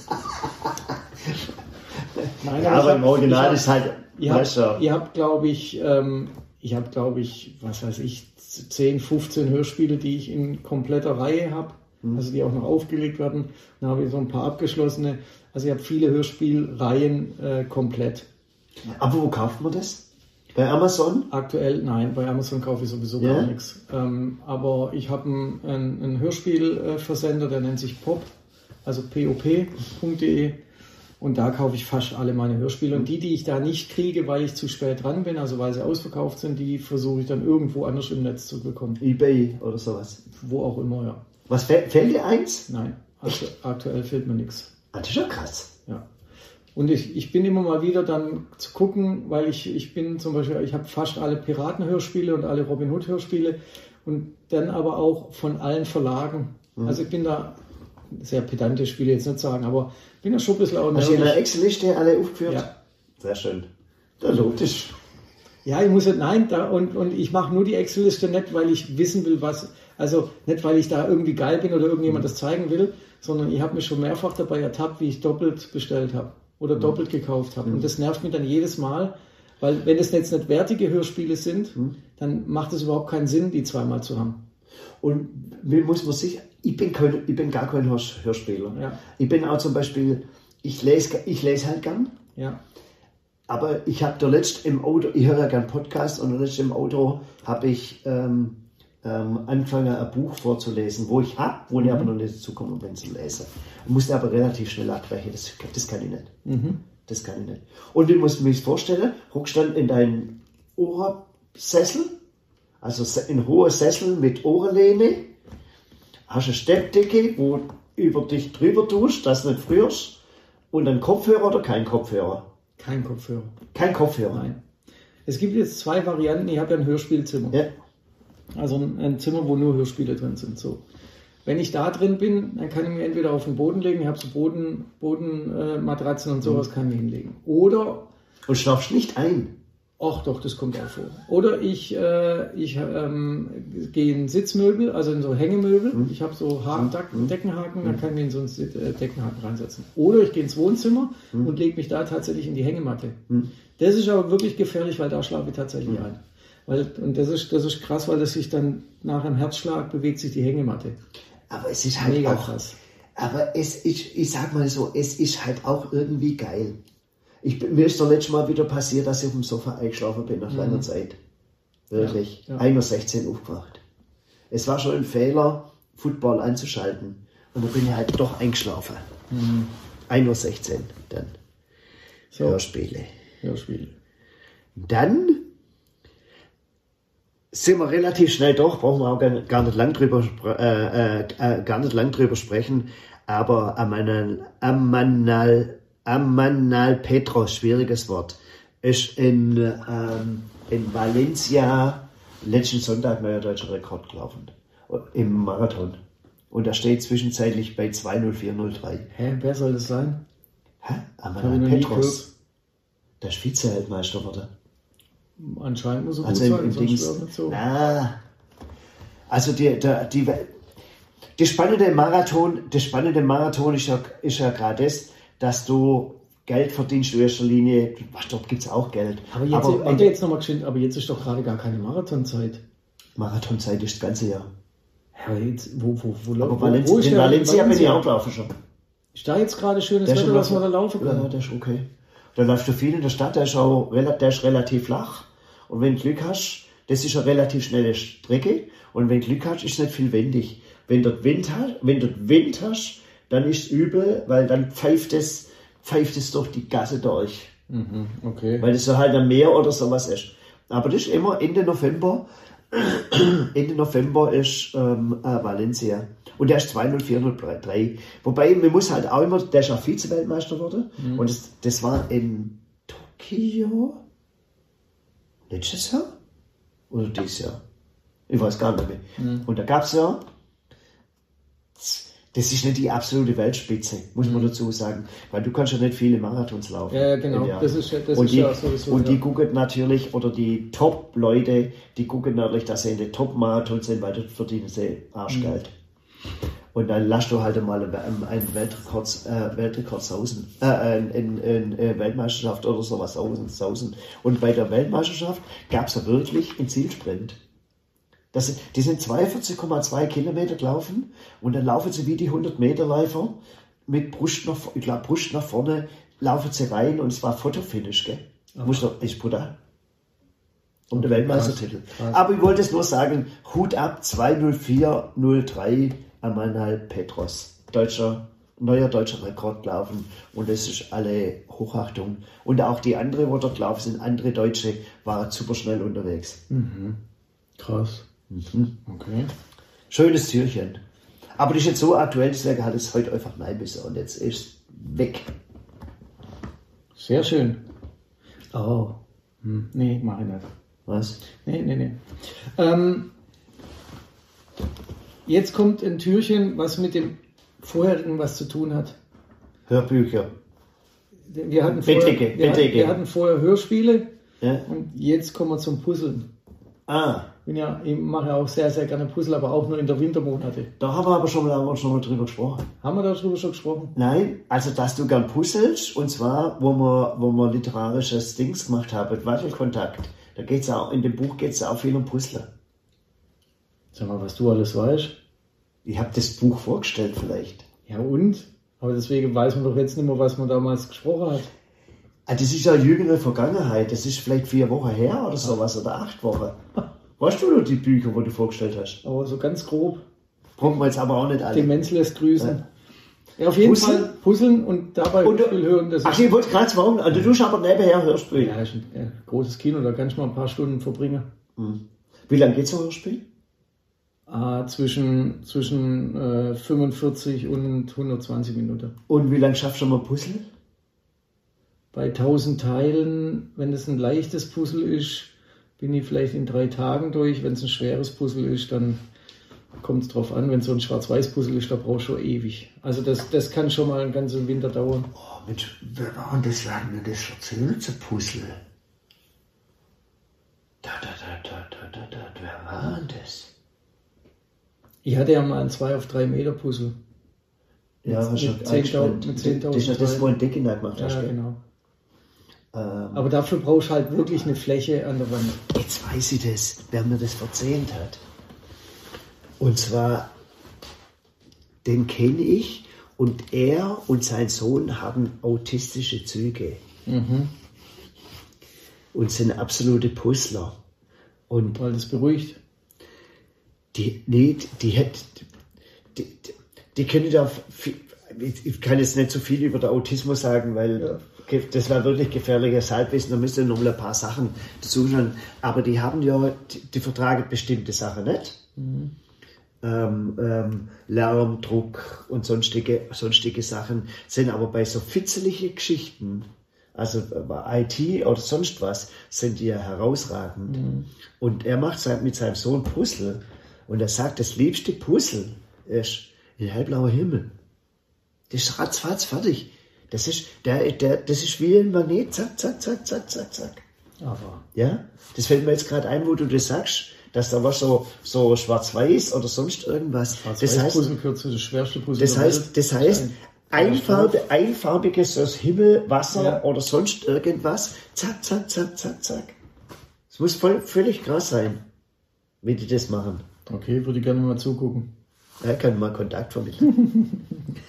B: Nein,
A: Ja, aber im Original ist halt...
B: Ihr habt, glaube ich, was weiß ich, 10, 15 Hörspiele, die ich in kompletter Reihe habe, also die auch noch aufgelegt werden. Dann habe ich so ein paar abgeschlossene. Also ich habe viele Hörspielreihen komplett.
A: Aber wo kauft man das? Bei Amazon?
B: Aktuell, nein, bei Amazon kaufe ich sowieso gar nichts. Aber ich habe einen Hörspielversender, der nennt sich POP, also pop.de. Und da kaufe ich fast alle meine Hörspiele. Und die ich da nicht kriege, weil ich zu spät dran bin, also weil sie ausverkauft sind, die versuche ich dann irgendwo anders im Netz zu bekommen.
A: eBay oder sowas?
B: Wo auch immer, ja.
A: Was, fällt dir eins?
B: Nein, aktuell fehlt mir nichts.
A: Das ist ja krass.
B: Ja. Und ich bin immer mal wieder dann zu gucken, weil ich bin zum Beispiel, ich habe fast alle Piratenhörspiele und alle Robin Hood Hörspiele und dann aber auch von allen Verlagen. Also ich bin da sehr pedantisch, will ich jetzt nicht sagen, aber bin da schon ein bisschen auch
A: Hast du in der Excel-Liste alle aufgeführt?
B: Ja.
A: Sehr schön. Da logisch.
B: Ja, ich muss und ich mache nur die Excel-Liste nicht, weil ich wissen will, also nicht, weil ich da irgendwie geil bin oder irgendjemand das zeigen will, sondern ich habe mich schon mehrfach dabei ertappt, wie ich doppelt bestellt habe oder doppelt gekauft habe. Und das nervt mich dann jedes Mal, weil wenn es jetzt nicht wertige Hörspiele sind, dann macht es überhaupt keinen Sinn, die zweimal zu haben.
A: Und wie muss man sich, ich bin gar kein Hörspieler.
B: Ja.
A: Ich bin auch zum Beispiel, ich lese halt gern.
B: Ja.
A: Aber ich habe da letzt im Auto, ich höre ja gern Podcast und letzt im Auto habe ich angefangen, ein Buch vorzulesen, wo ich aber noch nicht dazu komme, wenn zu lesen. Ich musste aber relativ schnell abbrechen, das kann ich nicht. Das kann ich nicht. Und wie muss man sich vorstellen? Hockst dann in deinen Ohrensessel, also in hoher Sessel mit Ohrenlehne, hast eine Steppdecke, wo über dich drüber tust, dass du nicht frierst, und ein Kopfhörer oder kein Kopfhörer?
B: Kein Kopfhörer.
A: Kein Kopfhörer?
B: Nein. Es gibt jetzt 2 Varianten. Ich habe ja ein Hörspielzimmer.
A: Ja.
B: Also ein Zimmer, wo nur Hörspiele drin sind. So. Wenn ich da drin bin, dann kann ich mir entweder auf den Boden legen, ich habe so Bodenmatratzen und sowas kann ich mir hinlegen. Oder...
A: Und schlafst nicht ein?
B: Ach doch, das kommt auch vor. Oder ich gehe in Sitzmöbel, also in so Hängemöbel. Ich habe so Deckenhaken, dann kann ich mir in so einen Deckenhaken reinsetzen. Oder ich gehe ins Wohnzimmer und lege mich da tatsächlich in die Hängematte. Das ist aber wirklich gefährlich, weil da schlafe ich tatsächlich ein. Und das ist krass, weil das sich dann nach einem Herzschlag bewegt sich die Hängematte.
A: Aber es ist halt
B: mega
A: auch
B: krass.
A: Aber ich sag mal so, es ist halt auch irgendwie geil. Mir ist das letzte Mal wieder passiert, dass ich auf dem Sofa eingeschlafen bin nach langer Zeit. Wirklich. Ja. 1:16 Uhr aufgewacht. Es war schon ein Fehler, Football anzuschalten. Und dann bin ich halt doch eingeschlafen. 1:16 Uhr dann. So. Hörspiele. Dann sind wir relativ schnell durch, brauchen wir auch gar nicht lang drüber sprechen, aber Amanal Petros, schwieriges Wort, ist in Valencia letzten Sonntag neuer deutscher Rekord gelaufen. Im Marathon. Und er steht zwischenzeitlich bei 2:04:03.
B: Wer soll das sein?
A: Amanal Petros. Der ist Vize-Weltmeister geworden.
B: Anscheinend muss er gut
A: also
B: sein,
A: im Dings,
B: nicht so.
A: Also das spannende Marathon ist ja gerade das, dass du Geld verdienst in erster Linie. Dort gibt es auch Geld.
B: Aber jetzt ist doch gerade gar keine Marathonzeit.
A: Marathonzeit ist das ganze Jahr.
B: Ja, jetzt, wo
A: in Valencia bin ich auch gelaufen schon.
B: Ist da jetzt gerade schönes Wetter, dass man da laufen kann?
A: Ja, das ist okay. Da läufst du viel in der Stadt, der ist relativ flach. Und wenn du Glück hast, das ist eine relativ schnelle Strecke. Und wenn du Glück hast, ist es nicht viel windig. Wenn du Wind hast, dann ist es übel, weil dann pfeift es durch die Gasse durch.
B: Okay.
A: Weil es so halt am Meer oder sowas ist. Aber das ist immer Ende November. Ende November ist Valencia. Und der ist 2:04:03. Wobei, man muss halt auch immer, der ist auch Vize-Weltmeister geworden. Und das war in Tokio letztes Jahr? Oder dieses Jahr? Ich weiß gar nicht mehr. Und da gab es ja, das ist nicht die absolute Weltspitze, muss man dazu sagen. Weil du kannst ja nicht viele Marathons laufen.
B: Ja, genau. Das ist sowieso.
A: Und die gucken natürlich, oder die Top-Leute, die gucken natürlich, dass sie in den Top-Marathons sind, weil dort verdienen sie Arschgeld. Und dann lass du halt mal einen Weltrekord sausen, eine Weltmeisterschaft oder sowas sausen. Und bei der Weltmeisterschaft gab es ja wirklich einen Zielsprint. Die sind 42,2 Kilometer gelaufen und dann laufen sie wie die 100-Meter-Läufer mit Brust nach vorne, laufen sie rein und es war Fotofinish, gell? Ist brutal. Um den Weltmeistertitel. Krass. Aber ich wollte es nur sagen, Hut ab, 2:04:03 Amanal Petros. Neuer deutscher Rekord gelaufen und das ist alle Hochachtung. Und auch die andere, wo dort gelaufen sind, andere Deutsche, waren super schnell unterwegs.
B: Krass. Okay.
A: Schönes Türchen. Aber das ist jetzt so aktuell, deswegen hat es heute einfach nein müssen und jetzt ist es weg.
B: Sehr schön. Oh. Nee, mach ich nicht.
A: Was?
B: Nee. Jetzt kommt ein Türchen, was mit dem vorherigen was zu tun hat.
A: Hörbücher.
B: Wir hatten vorher Hörspiele und jetzt kommen wir zum Puzzeln. Ich mache ja auch sehr, sehr gerne Puzzle, aber auch nur in der Wintermonate.
A: Da haben wir aber schon mal drüber gesprochen.
B: Haben wir darüber schon gesprochen?
A: Nein, also dass du gern puzzelst, und zwar, wo wir literarisches Dings gemacht haben, Wackelkontakt. Da geht's auch, in dem Buch geht es auch viel um Puzzle.
B: Sag mal, was du alles weißt.
A: Ich habe das Buch vorgestellt vielleicht.
B: Ja und? Aber deswegen weiß man doch jetzt nicht mehr, was man damals gesprochen hat.
A: Das ist ja jüngere Vergangenheit. Das ist vielleicht 4 Wochen her oder sowas oder 8 Wochen. Weißt du noch die Bücher, die du vorgestellt hast?
B: Aber so ganz grob.
A: Brauchen wir jetzt aber auch nicht alle.
B: Demenz lässt grüßen. Ja, auf jeden Fall puzzeln und dabei Hörspiel hören.
A: Ich wollte gerade sagen, also du tust aber nebenher Hörspiel.
B: Ja, ist ein großes Kino, da kann ich mal ein paar Stunden verbringen.
A: Wie lange geht so ein Hörspiel?
B: Zwischen 45 und 120 Minuten.
A: Und wie lange schaffst du mal Puzzle?
B: Bei 1000 Teilen, wenn es ein leichtes Puzzle ist, bin ich vielleicht in 3 Tagen durch. Wenn es ein schweres Puzzle ist, dann kommt es drauf an. Wenn es so ein Schwarz-Weiß-Puzzle ist, da brauchst du schon ewig. Also das kann schon mal einen ganzen Winter dauern.
A: Oh Mensch, wer war denn das? Wer hat mir das erzählt, so Puzzle? Wer war denn das?
B: Ich hatte ja mal ein 2 auf 3 Meter Puzzle.
A: Ja, was schon
B: mit 10.000.
A: Das ist ja das, wo ein Deckinger gemacht hast.
B: Ja, genau. Aber dafür brauchst du halt wirklich eine Fläche an der Wand.
A: Jetzt weiß ich das, wer mir das erzählt hat. Und zwar, den kenne ich und er und sein Sohn haben autistische Züge. Und sind absolute Puzzler. Und
B: weil das beruhigt.
A: Die können da viel, ich kann jetzt nicht so viel über den Autismus sagen, weil das war wirklich gefährliches Halbwissen, da müsste noch mal ein paar Sachen dazu schauen. Aber die haben ja, die vertragen bestimmte Sachen nicht. Lärm, Druck und sonstige Sachen, sind aber bei so fitzelige Geschichten, also IT oder sonst was, sind die ja herausragend. Und er macht mit seinem Sohn Puzzle und er sagt, das liebste Puzzle ist ein hellblauer Himmel. Das ist ratzfatz fertig. Das ist wie ein Magnet, zack, zack, zack, zack, zack, zack.
B: Aber.
A: Ja, das fällt mir jetzt gerade ein, wo du das sagst, dass da was so schwarz-weiß oder sonst irgendwas.
B: Schwarz-weiß-Puzzle gehört zu das schwerste Puzzle.
A: Das heißt, einfarbiges aus Himmel, Wasser oder sonst irgendwas, zack, zack, zack, zack, zack. Es muss völlig krass sein, wie die das machen.
B: Okay, würde ich gerne mal zugucken.
A: Ja, kann mal Kontakt vermitteln.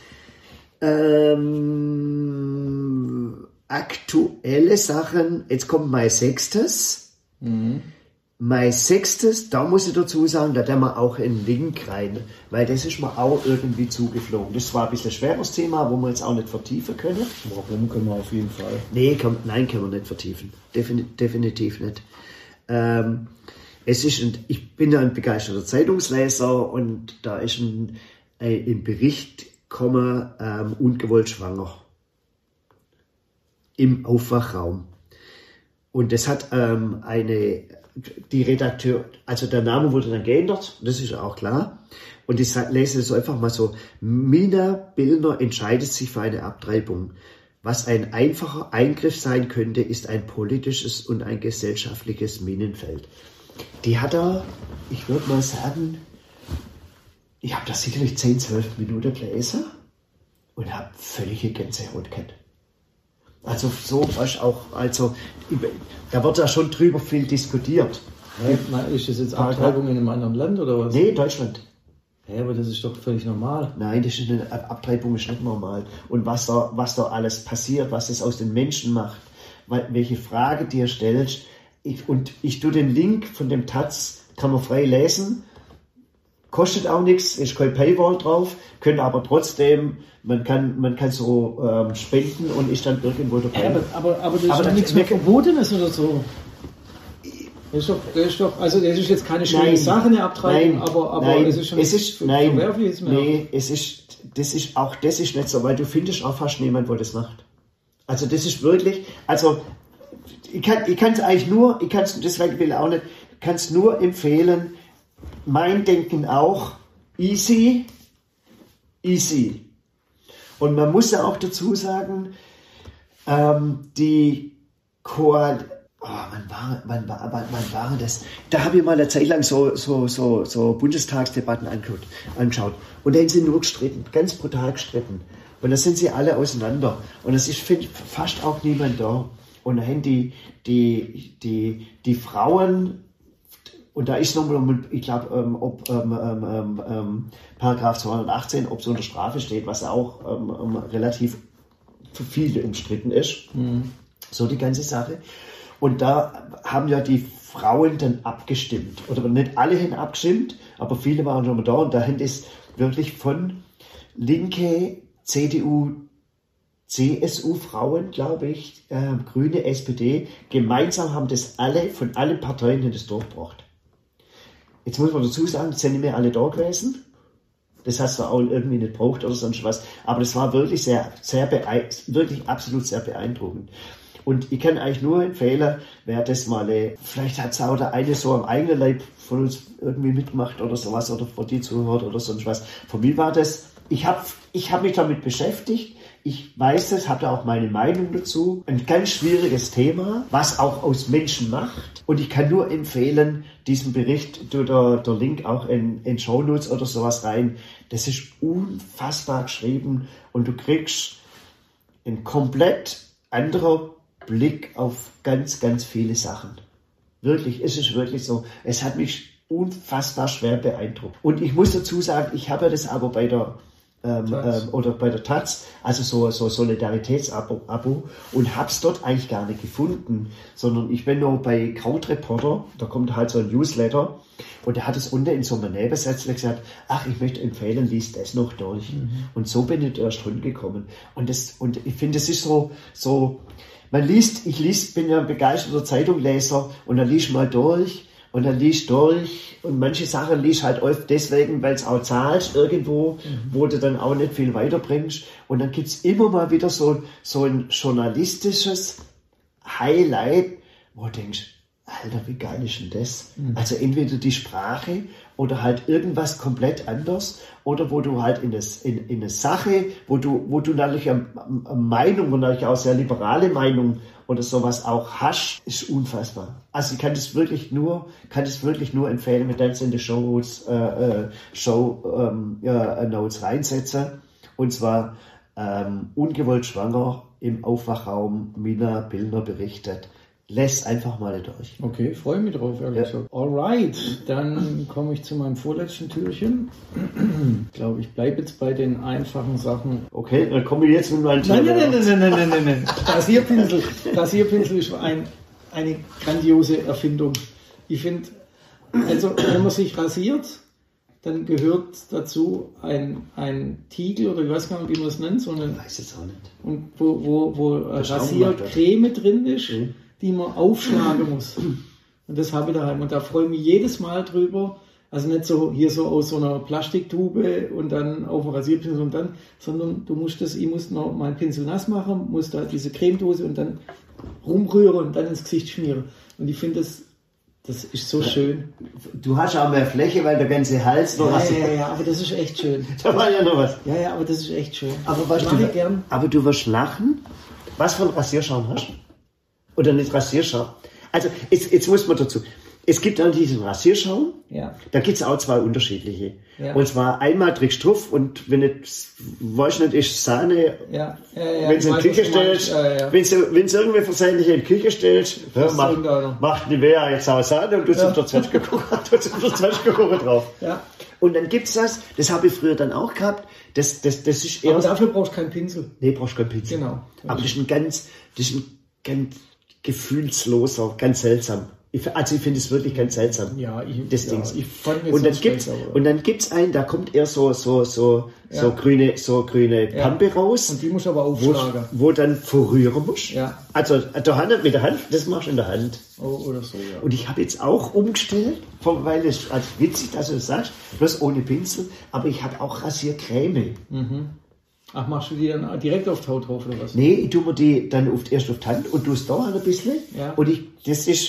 A: Aktuelle Sachen, jetzt kommt mein sechstes. Mein sechstes, da muss ich dazu sagen, da haben wir auch einen Link rein, weil das ist mir auch irgendwie zugeflogen. Das war ein bisschen ein schweres Thema, wo wir jetzt auch nicht vertiefen können.
B: Warum können wir auf jeden Fall?
A: Nein, können wir nicht vertiefen. Definitiv nicht. Ich bin ja ein begeisterter Zeitungsleser und da ist ein Bericht gekommen, ungewollt schwanger. Im Aufwachraum. Und das hat die Redakteur, also der Name wurde dann geändert, das ist auch klar. Und ich lese es einfach mal so. Mina Billner entscheidet sich für eine Abtreibung. Was ein einfacher Eingriff sein könnte, ist ein politisches und ein gesellschaftliches Minenfeld. Die hat er, ich würde mal sagen, ich habe das sicherlich 10, 12 Minuten gelesen und habe völlige Gänsehaut gehabt. Also so was auch, da wird ja schon drüber viel diskutiert.
B: Ist das jetzt Abtreibung in einem anderen Land oder was?
A: Nee, Deutschland.
B: Ja, aber das ist doch völlig normal.
A: Nein, Abtreibung ist nicht normal. Und was da alles passiert, was es aus den Menschen macht, welche Frage dir stellst. Ich tue den Link von dem Taz, kann man frei lesen. Kostet auch nichts, ist kein Paywall drauf, können aber trotzdem, man kann so spenden und ist dann irgendwo dabei.
B: Ja, aber das ist doch nichts mehr Verbotenes oder so. Das ist jetzt keine schlimme Sache, eine Abtreibung, aber es ist schon verwerfliches mehr.
A: Nee, das ist nicht so, weil du findest auch fast niemand, der das macht. Also das ist wirklich, ich kann es eigentlich nur, deswegen will ich auch nicht, kann es nur empfehlen, mein Denken auch, easy. Und man muss ja auch dazu sagen, wann war das? Da habe ich mal eine Zeit lang so Bundestagsdebatten angeschaut. Und da haben sie nur gestritten, ganz brutal gestritten. Und da sind sie alle auseinander. Und es ist, finde ich, fast auch niemand da. Und da haben die Frauen, und da ist nochmal, ich glaube, ob Paragraph 218, ob so unter Strafe steht, was auch relativ für viele umstritten ist. So die ganze Sache. Und da haben ja die Frauen dann abgestimmt. Oder nicht alle haben abgestimmt, aber viele waren schon mal da. Und da haben das wirklich von Linke, CDU, CSU-Frauen, glaube ich, Grüne, SPD, gemeinsam haben das alle, von allen Parteien das durchgebracht. Jetzt muss man dazu sagen, das sind nicht mehr alle da gewesen. Das hast du auch irgendwie nicht gebraucht oder sonst was. Aber das war wirklich wirklich absolut sehr beeindruckend. Und ich kann eigentlich nur empfehlen, wer das mal, vielleicht hat es auch der eine so am eigenen Leib von uns irgendwie mitgemacht oder sowas oder von dir zuhört oder sonst was. Für mich war das, ich hab mich damit beschäftigt. Ich weiß das, habe da auch meine Meinung dazu. Ein ganz schwieriges Thema, was auch aus Menschen macht. Und ich kann nur empfehlen, diesen Bericht, der Link auch in Shownotes oder sowas rein. Das ist unfassbar geschrieben und du kriegst einen komplett anderen Blick auf ganz, ganz viele Sachen. Wirklich, es ist wirklich so. Es hat mich unfassbar schwer beeindruckt. Und ich muss dazu sagen, ich habe das aber bei der oder bei der Taz, also so Solidaritätsabo, und hab's dort eigentlich gar nicht gefunden, sondern ich bin noch bei Krautreporter, da kommt halt so ein Newsletter und der hat es unten in so einem Nebensätzchen gesagt, ach, ich möchte empfehlen, lies das noch durch. Und so bin ich erst gekommen. Und ich finde, es ist so, bin ja ein begeisterter Zeitungleser und dann liest mal durch. Und dann liest durch und manche Sachen liest halt oft deswegen, weil es auch zahlst irgendwo, wo du dann auch nicht viel weiterbringst. Und dann gibt's immer mal wieder so ein journalistisches Highlight, wo du denkst, Alter, wie geil ist denn das? Also entweder die Sprache oder halt irgendwas komplett anders oder wo du halt in eine Sache, wo du natürlich eine Meinung und natürlich auch sehr liberale Meinung oder sowas auch hast, ist unfassbar. Also ich kann das wirklich nur empfehlen, mit Dance in the Show Notes reinsetzen. Und zwar ungewollt schwanger im Aufwachraum, Mina Billner berichtet. Lässt einfach mal durch.
B: Okay, freue mich drauf, ehrlich gesagt. Alright, dann komme ich zu meinem vorletzten Türchen. Ich glaube, ich bleibe jetzt bei den einfachen Sachen.
A: Okay, dann komme ich jetzt mit meinem Türchen.
B: Nein. Rasierpinsel ist eine grandiose Erfindung. Ich finde, also wenn man sich rasiert, dann gehört dazu ein Tiegel oder ich weiß gar nicht, wie man es nennt, sondern
A: ich weiß es auch nicht.
B: Und wo Rasiercreme drin ist. Die man aufschlagen muss. Und das habe ich daheim. Und da freue ich mich jedes Mal drüber. Also nicht so hier so aus so einer Plastiktube und dann auf dem Rasierpinsel und dann, sondern ich muss noch meinen Pinsel nass machen, muss da diese Cremedose und dann rumrühren und dann ins Gesicht schmieren. Und ich finde, das ist so schön.
A: Du hast auch mehr Fläche, weil der ganze Hals noch
B: Ja, aber das ist echt schön.
A: Da war ja noch was.
B: Ja, aber das ist echt schön.
A: Aber du wirst lachen. Was für ein Rasierschaum hast du? Oder nicht Rasierschaum. Also, jetzt muss man dazu. Es gibt dann diesen Rasierschaum.
B: Ja.
A: Da gibt's auch zwei unterschiedliche.
B: Ja.
A: Und zwar einmal trägst du drauf und wenn nicht, weiß nicht, ist Sahne.
B: Ja.
A: Wenn du in die Küche stellst, wenn du irgendwie versehentlich in die Küche stellst, macht Nivea jetzt auch Sahne und du auf der Zwetschgenkuchen drauf.
B: Ja.
A: Und dann gibt's das habe ich früher dann auch gehabt. Das ist eher.
B: Aber dafür brauchst du keinen Pinsel.
A: Nee, brauchst keinen Pinsel.
B: Genau.
A: Aber das ist ein ganz gefühlsloser, ganz seltsam. Ich finde es wirklich ganz seltsam.
B: Ja,
A: das Ding.
B: Ich fand
A: Und dann gibt's einen, da kommt eher so grüne Pampe raus.
B: Und die musst du aber aufschlagen.
A: Wo dann verrühren musst.
B: Ja.
A: Also mit der Hand, das machst du in der Hand.
B: Oh, oder so, ja.
A: Und ich habe jetzt auch umgestellt, weil es also witzig, dass du das sagst, bloß ohne Pinsel, aber ich habe auch Rasiercreme.
B: Ach, machst du die dann direkt auf die Haut drauf oder was?
A: Nee, ich tue mir die dann erst auf die Hand und tue es da ein bisschen.
B: Ja.
A: Und das ist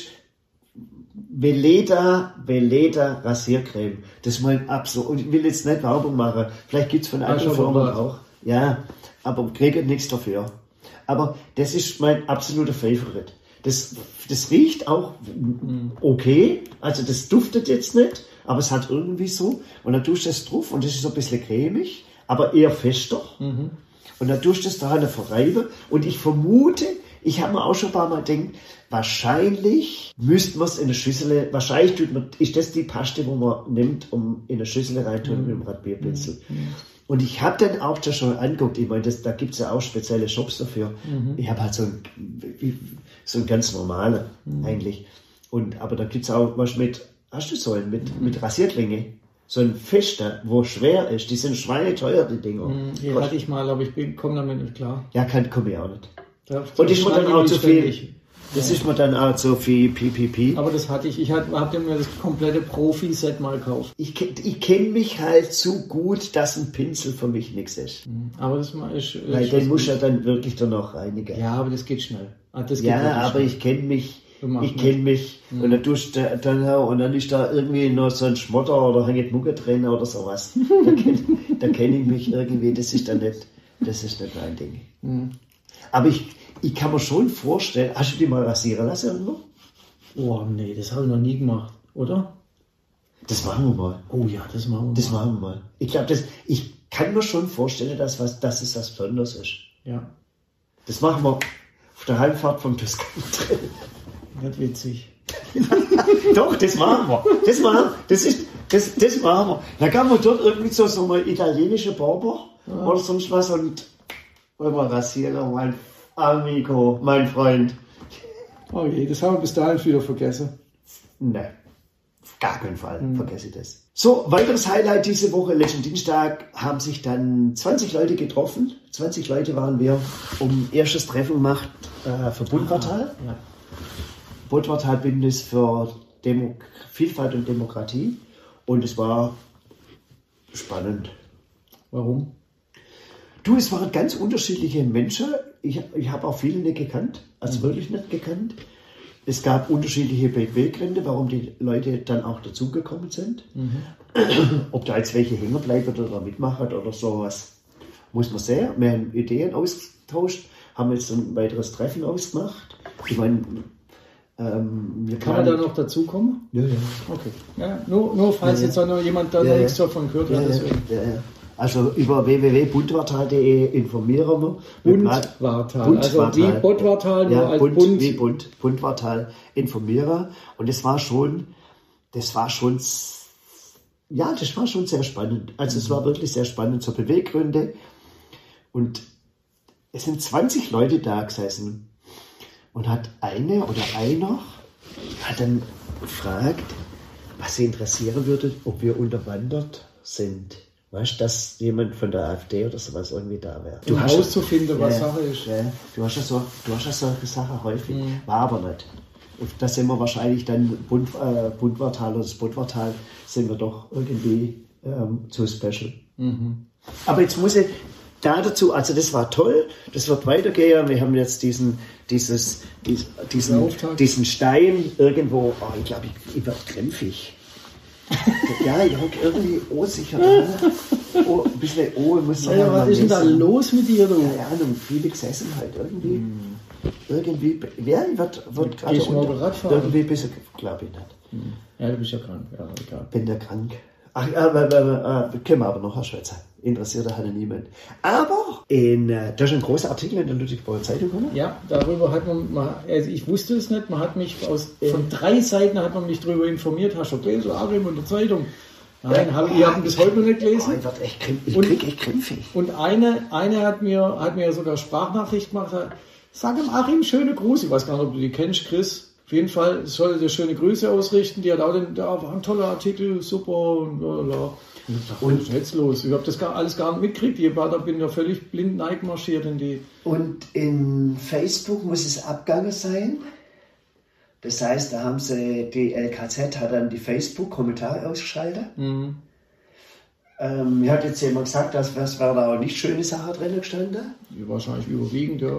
A: Veleda Rasiercreme. Das ist mein absolut. Und ich will jetzt nicht Werbung machen. Vielleicht gibt's von anderen Firmen auch. Ja, aber kriege nichts dafür. Aber das ist mein absoluter Favorite. Das riecht auch okay. Also das duftet jetzt nicht, aber es hat irgendwie so. Und dann tust du das drauf und das ist so ein bisschen cremig, aber eher fester. Und dann tust du das da verreiben. Und ich vermute, ich habe mir auch schon ein paar Mal gedacht, wahrscheinlich müsste man es in eine Schüssel, ist das die Paste, wo man nimmt, um in eine Schüssel reintun mit dem Radbierpinsel. Und ich habe dann auch schon angeguckt, ich meine, da gibt es ja auch spezielle Shops dafür. Ich habe halt so einen ganz normalen eigentlich. Aber da gibt es auch was hast du so einen mit Rasierklinge? So ein Fester, wo schwer ist, die sind schweineteuer, die Dinger.
B: Die hatte ich mal, aber ich komme damit nicht klar.
A: Ja, komme ich auch nicht. Und ist mir dann auch zu viel. Das ist mir dann auch zu viel PPP.
B: Aber das hatte ich. Ich habe mir das komplette Profi-Set mal gekauft.
A: Ich kenne mich halt zu gut, dass ein Pinsel für mich nichts ist.
B: Aber das ist
A: weil den muss ja dann wirklich danach reinigen.
B: Ja, aber das geht schnell.
A: Ich kenne mich. Und dann tust du und dann ist da irgendwie noch so ein Schmotter oder hängt Mucke drin oder sowas. Da kenn ich mich irgendwie, das ist nicht mein Ding. Aber ich kann mir schon vorstellen, hast du die mal rasieren lassen irgendwo?
B: Oh nee, das habe ich noch nie gemacht, oder?
A: Das machen wir mal.
B: Oh ja, das machen wir
A: mal. Ich glaube, ich kann mir schon vorstellen, dass es was Besonderes ist.
B: Ja.
A: Das machen wir auf der Heimfahrt vom Toskana.
B: Nicht witzig.
A: Doch, das machen wir. Das Das machen wir. Dann kann man dort irgendwie so eine italienische Barber oder sonst was und wollen wir rasieren, mein Amico, mein Freund.
B: Oh je, das haben wir bis dahin wieder vergessen.
A: Nein, auf gar keinen Fall vergesse ich das. So, weiteres Highlight diese Woche, letzten Dienstag, haben sich dann 20 Leute getroffen. 20 Leute waren wir, um erstes Treffen gemacht für Buntwartal.
B: Ja.
A: Buntwartal-Bündnis für Vielfalt und Demokratie. Und es war spannend.
B: Warum?
A: Du, es waren ganz unterschiedliche Menschen. Ich habe auch viele nicht gekannt, also wirklich nicht gekannt. Es gab unterschiedliche Beweggründe, warum die Leute dann auch dazugekommen sind. Ob da jetzt welche hängen bleiben oder mitmachen oder sowas, muss man sehen. Wir haben Ideen ausgetauscht, haben jetzt ein weiteres Treffen ausgemacht. Ich meine,
B: kann man da noch dazukommen?
A: Ja.
B: Okay. Ja, nur falls jetzt auch noch jemand da noch nichts davon gehört hat. Deswegen.
A: Ja. Also über www.buntwartal.de informieren wir.
B: Buntwartal, also wie Bottwartal, nur als Bunt.
A: Wie Buntwartal informieren. Und das war schon sehr spannend. Also es war wirklich sehr spannend, so Beweggründe. Und es sind 20 Leute da gesessen. Und hat einer hat dann gefragt, was sie interessieren würde, ob wir unterwandert sind. Weißt du, dass jemand von der AfD oder sowas irgendwie da wäre?
B: Um herauszufinden, was Sache ist.
A: Ja, du hast ja solche Sachen häufig, war aber nicht. Und da sind wir wahrscheinlich dann Buntwartal oder das Buntwartal sind wir doch irgendwie zu special. Aber jetzt muss ich dazu, also das war toll, das wird weitergehen. Wir haben jetzt diesen Stein irgendwo, ich glaube, ich werde krämpfig. Ja, ich habe irgendwie unsicher. Ein bisschen muss sein.
B: Ja, was ist denn da los mit dir, du?
A: Ja, und viele gesessen halt irgendwie. Ja, ich wird gerade irgendwie ein bisschen, glaube ich nicht.
B: Ja, du bist ja krank. Ja, egal.
A: Bin ja krank. Ach, können wir aber noch Schweizer. Interessiert hat niemand. Aber da ist ein großer Artikel in der Ludwigsburger Zeitung gekommen.
B: Ja, darüber hat man, also ich wusste es nicht, man hat mich von 3 Seiten hat man mich darüber informiert. Hast du gelesen, Arim und der Zeitung? Nein, ihr habt ihn bis heute noch nicht gelesen.
A: Ich krieg echt krämpfig.
B: Und eine hat mir sogar Sprachnachricht gemacht. Sag dem Arim schöne Grüße. Ich weiß gar nicht, ob du die kennst, Chris. Auf jeden Fall soll dir schöne Grüße ausrichten. Die hat auch war ein toller Artikel, super und bla. Und was ist jetzt los? Ich habe das alles gar nicht mitgekriegt. Ich bin ja völlig blind marschiert in die.
A: Und in Facebook muss es abgegangen sein. Das heißt, da haben sie, die LKZ hat dann die Facebook-Kommentare ausgeschaltet. Mir hat jetzt jemand gesagt, dass wäre da auch nicht schöne Sachen drin gestanden.
B: Wahrscheinlich überwiegend, ja.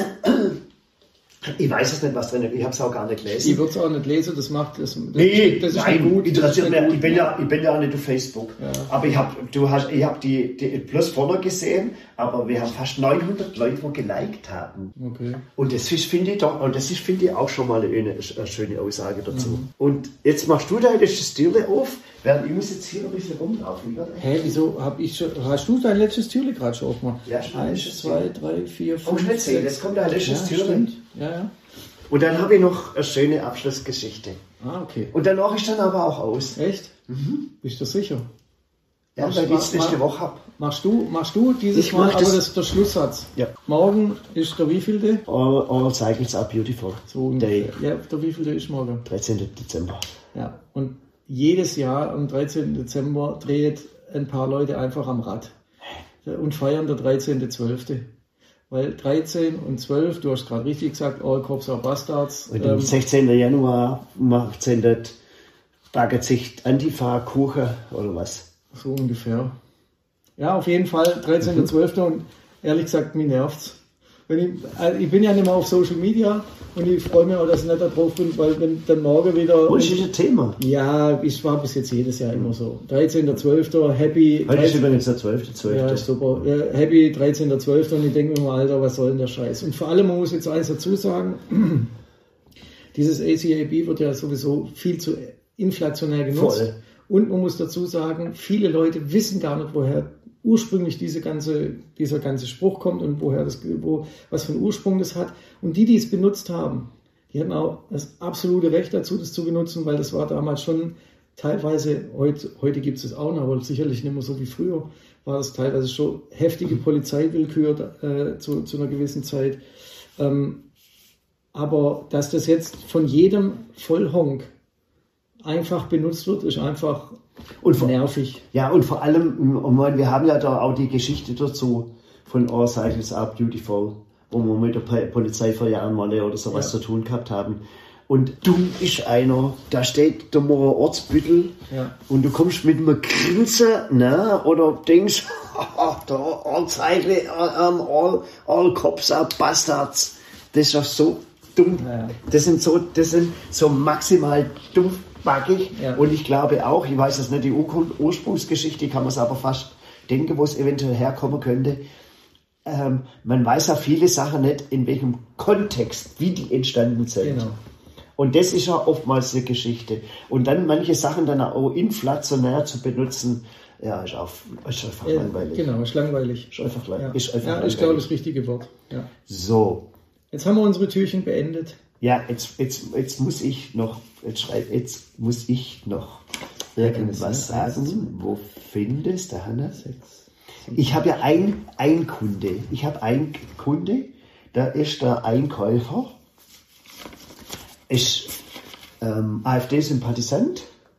A: Ich weiß es nicht, was drin ist. Ich habe es auch gar nicht gelesen.
B: Ich würde es auch nicht lesen, das ist
A: nein,
B: gut.
A: Interessiert mich. Ich bin ja auch nicht auf Facebook.
B: Ja.
A: Aber ich habe die plus vorne gesehen, aber wir haben fast 900 Leute, die geliked haben.
B: Okay.
A: Und das finde ich auch schon mal eine schöne Aussage dazu. Und jetzt machst du dein letztes Türle auf, während ich muss jetzt hier ein bisschen rumlaufen.
B: Hä, wieso hast du dein letztes Türle gerade schon aufgemacht?
A: Ja, schon.
B: 1, 2, 3, 4, 5, 6.
A: Jetzt kommt dein letztes Türle.
B: Ja.
A: Und dann habe ich noch eine schöne Abschlussgeschichte.
B: Ah, okay.
A: Und danach ist dann aber auch aus.
B: Echt? Bist du sicher?
A: Ja, weil ich es nächste Woche habe.
B: Machst du dieses Mal, aber das ist der Schlusssatz.
A: Ja.
B: Morgen ist der wievielte?
A: All cycles are beautiful.
B: So
A: Day.
B: Ja, der wievielte ist morgen?
A: 13. Dezember.
B: Ja, und jedes Jahr am 13. Dezember dreht ein paar Leute einfach am Rad und feiern der 13.12. Weil 13 und 12, du hast gerade richtig gesagt, All Cops are Bastards.
A: Und am 16. Januar backen sich Antifa Kuchen oder was?
B: So ungefähr. Ja, auf jeden Fall 13.12. Und ehrlich gesagt, mir nervt's. Ich bin ja nicht mehr auf Social Media und ich freue mich auch, dass ich nicht da drauf bin, weil wenn dann morgen wieder...
A: Das ist ein Thema.
B: Ja, ich war bis jetzt jedes Jahr immer so. 13.12. Happy...
A: Heute ist übrigens der 12.12.
B: Ja, super. Happy 13.12. Und ich denke mir mal, Alter, was soll denn der Scheiß? Und vor allem, man muss jetzt eins dazu sagen, dieses ACAB wird ja sowieso viel zu inflationär genutzt.
A: Voll.
B: Und man muss dazu sagen, viele Leute wissen gar nicht, woher ursprünglich dieser ganze Spruch kommt und was für einen Ursprung das hat. Und die es benutzt haben, die hatten auch das absolute Recht dazu, das zu benutzen, weil das war damals schon teilweise, heute gibt es auch noch, aber sicherlich nicht mehr so wie früher, war das teilweise schon heftige Polizeiwillkür zu einer gewissen Zeit. Aber dass das jetzt von jedem Vollhonk einfach benutzt wird, ist einfach nervig.
A: Ja, und vor allem, wir haben ja da auch die Geschichte dazu von All Cycles Are Beautiful, wo wir mit der Polizei vor Jahren mal oder sowas zu tun gehabt haben. Und dumm ist einer, da steht der Mauer Ortsbüttel und du kommst mit einem Grinsen, ne, oder denkst, der All Cycle, all Cops are Bastards. Das ist doch so dumm. Ja. Das sind so maximal dummbackig. Ja. Und ich glaube auch, ich weiß das nicht, die Ursprungsgeschichte kann man es aber fast denken, wo es eventuell herkommen könnte. Man weiß ja viele Sachen nicht, in welchem Kontext, wie die entstanden sind. Genau. Und das ist ja oftmals eine Geschichte. Und dann manche Sachen dann auch inflationär zu benutzen, ja, ist einfach langweilig.
B: Genau, ist langweilig.
A: Ist einfach
B: langweilig.
A: Ja,
B: ich glaube, das richtige Wort. Ja.
A: So.
B: Jetzt haben wir unsere Türchen beendet.
A: Ja, jetzt muss ich noch irgendwas sagen. Wo findest du, Hanna? Ich habe ja einen Kunde. Da ist der Einkäufer. Ist AfD-Sympathisant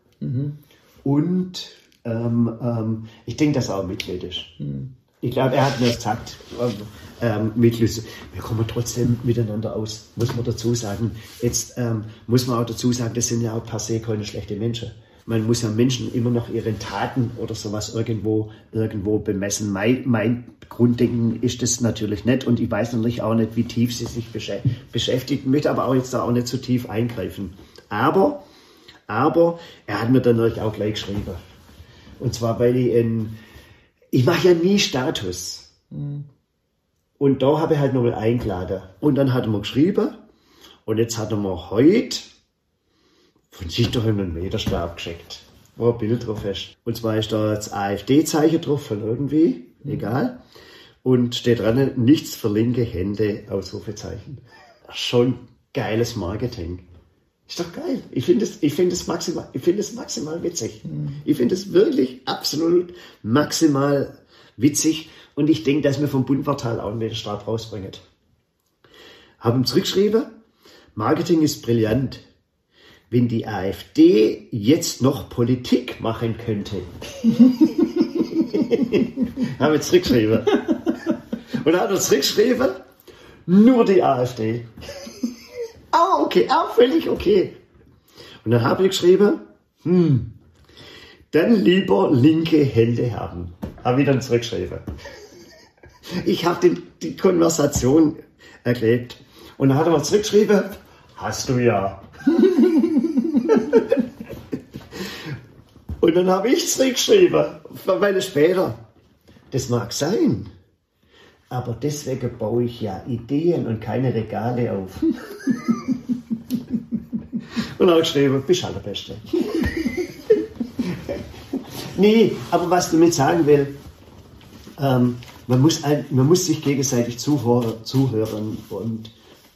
A: und ich denke, dass er auch Mitglied ist. Ich glaube, er hat mir gesagt, Mitglied. Wir kommen trotzdem miteinander aus, muss man dazu sagen. Jetzt muss man auch dazu sagen, das sind ja auch per se keine schlechten Menschen. Man muss ja Menschen immer noch ihren Taten oder sowas irgendwo bemessen. Mein Grunddenken ist das natürlich nicht und ich weiß natürlich auch nicht, wie tief sie sich beschäftigen, möchte aber auch jetzt da auch nicht zu tief eingreifen. Aber er hat mir dann natürlich auch gleich geschrieben. Und zwar, weil ich mache ja nie Status. Und da habe ich halt nochmal eingeladen. Und dann hat er mir geschrieben und jetzt hat er mir heute von sich doch einen Meterstab geschickt, wo ein Bild drauf ist. Und zwar ist da das AfD-Zeichen drauf von irgendwie, egal. Und steht dran, nichts für linke Hände, Ausrufezeichen. Schon geiles Marketing. Ist doch geil. Ich finde es maximal witzig. Ich finde es wirklich absolut maximal witzig. Und ich denke, dass wir vom Bundportal auch einen Meterstab rausbringen. Haben zurückgeschrieben, Marketing ist brillant. Wenn die AfD jetzt noch Politik machen könnte. Haben wir zurückgeschrieben. Und dann hat er zurückgeschrieben, nur die AfD. Okay, auch völlig okay. Und dann habe ich geschrieben, dann lieber linke Hände haben. Habe ich dann zurückgeschrieben. Ich habe die Konversation erlebt. Und dann hat er mal zurückgeschrieben, hast du ja. Und dann habe ich zurückgeschrieben, eine Weile später. Das mag sein, aber deswegen baue ich ja Ideen und keine Regale auf. Und habe geschrieben, bist halt der Beste. Nee, aber was ich damit sagen will, man muss sich gegenseitig zuhören und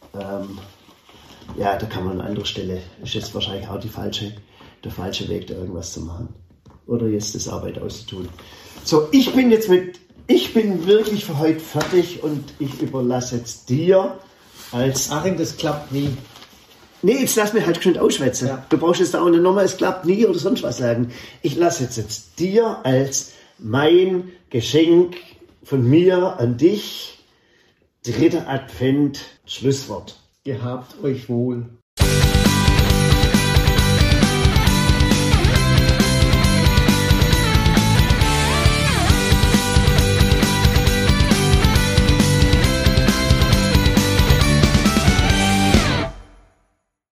A: ja, da kann man an anderer Stelle, ist jetzt wahrscheinlich auch der falsche Weg, da irgendwas zu machen. Oder jetzt das Arbeit auszutun. So, ich bin wirklich für heute fertig und ich überlasse jetzt dir als...
B: Achim, das klappt nie.
A: Nee, jetzt lass mich halt schön ausschwätzen. Ja. Du brauchst jetzt da auch nicht nochmal, es klappt nie oder sonst was sagen. Ich lasse jetzt dir als mein Geschenk von mir an dich, 3. Advent, Schlusswort.
B: Gehabt euch wohl.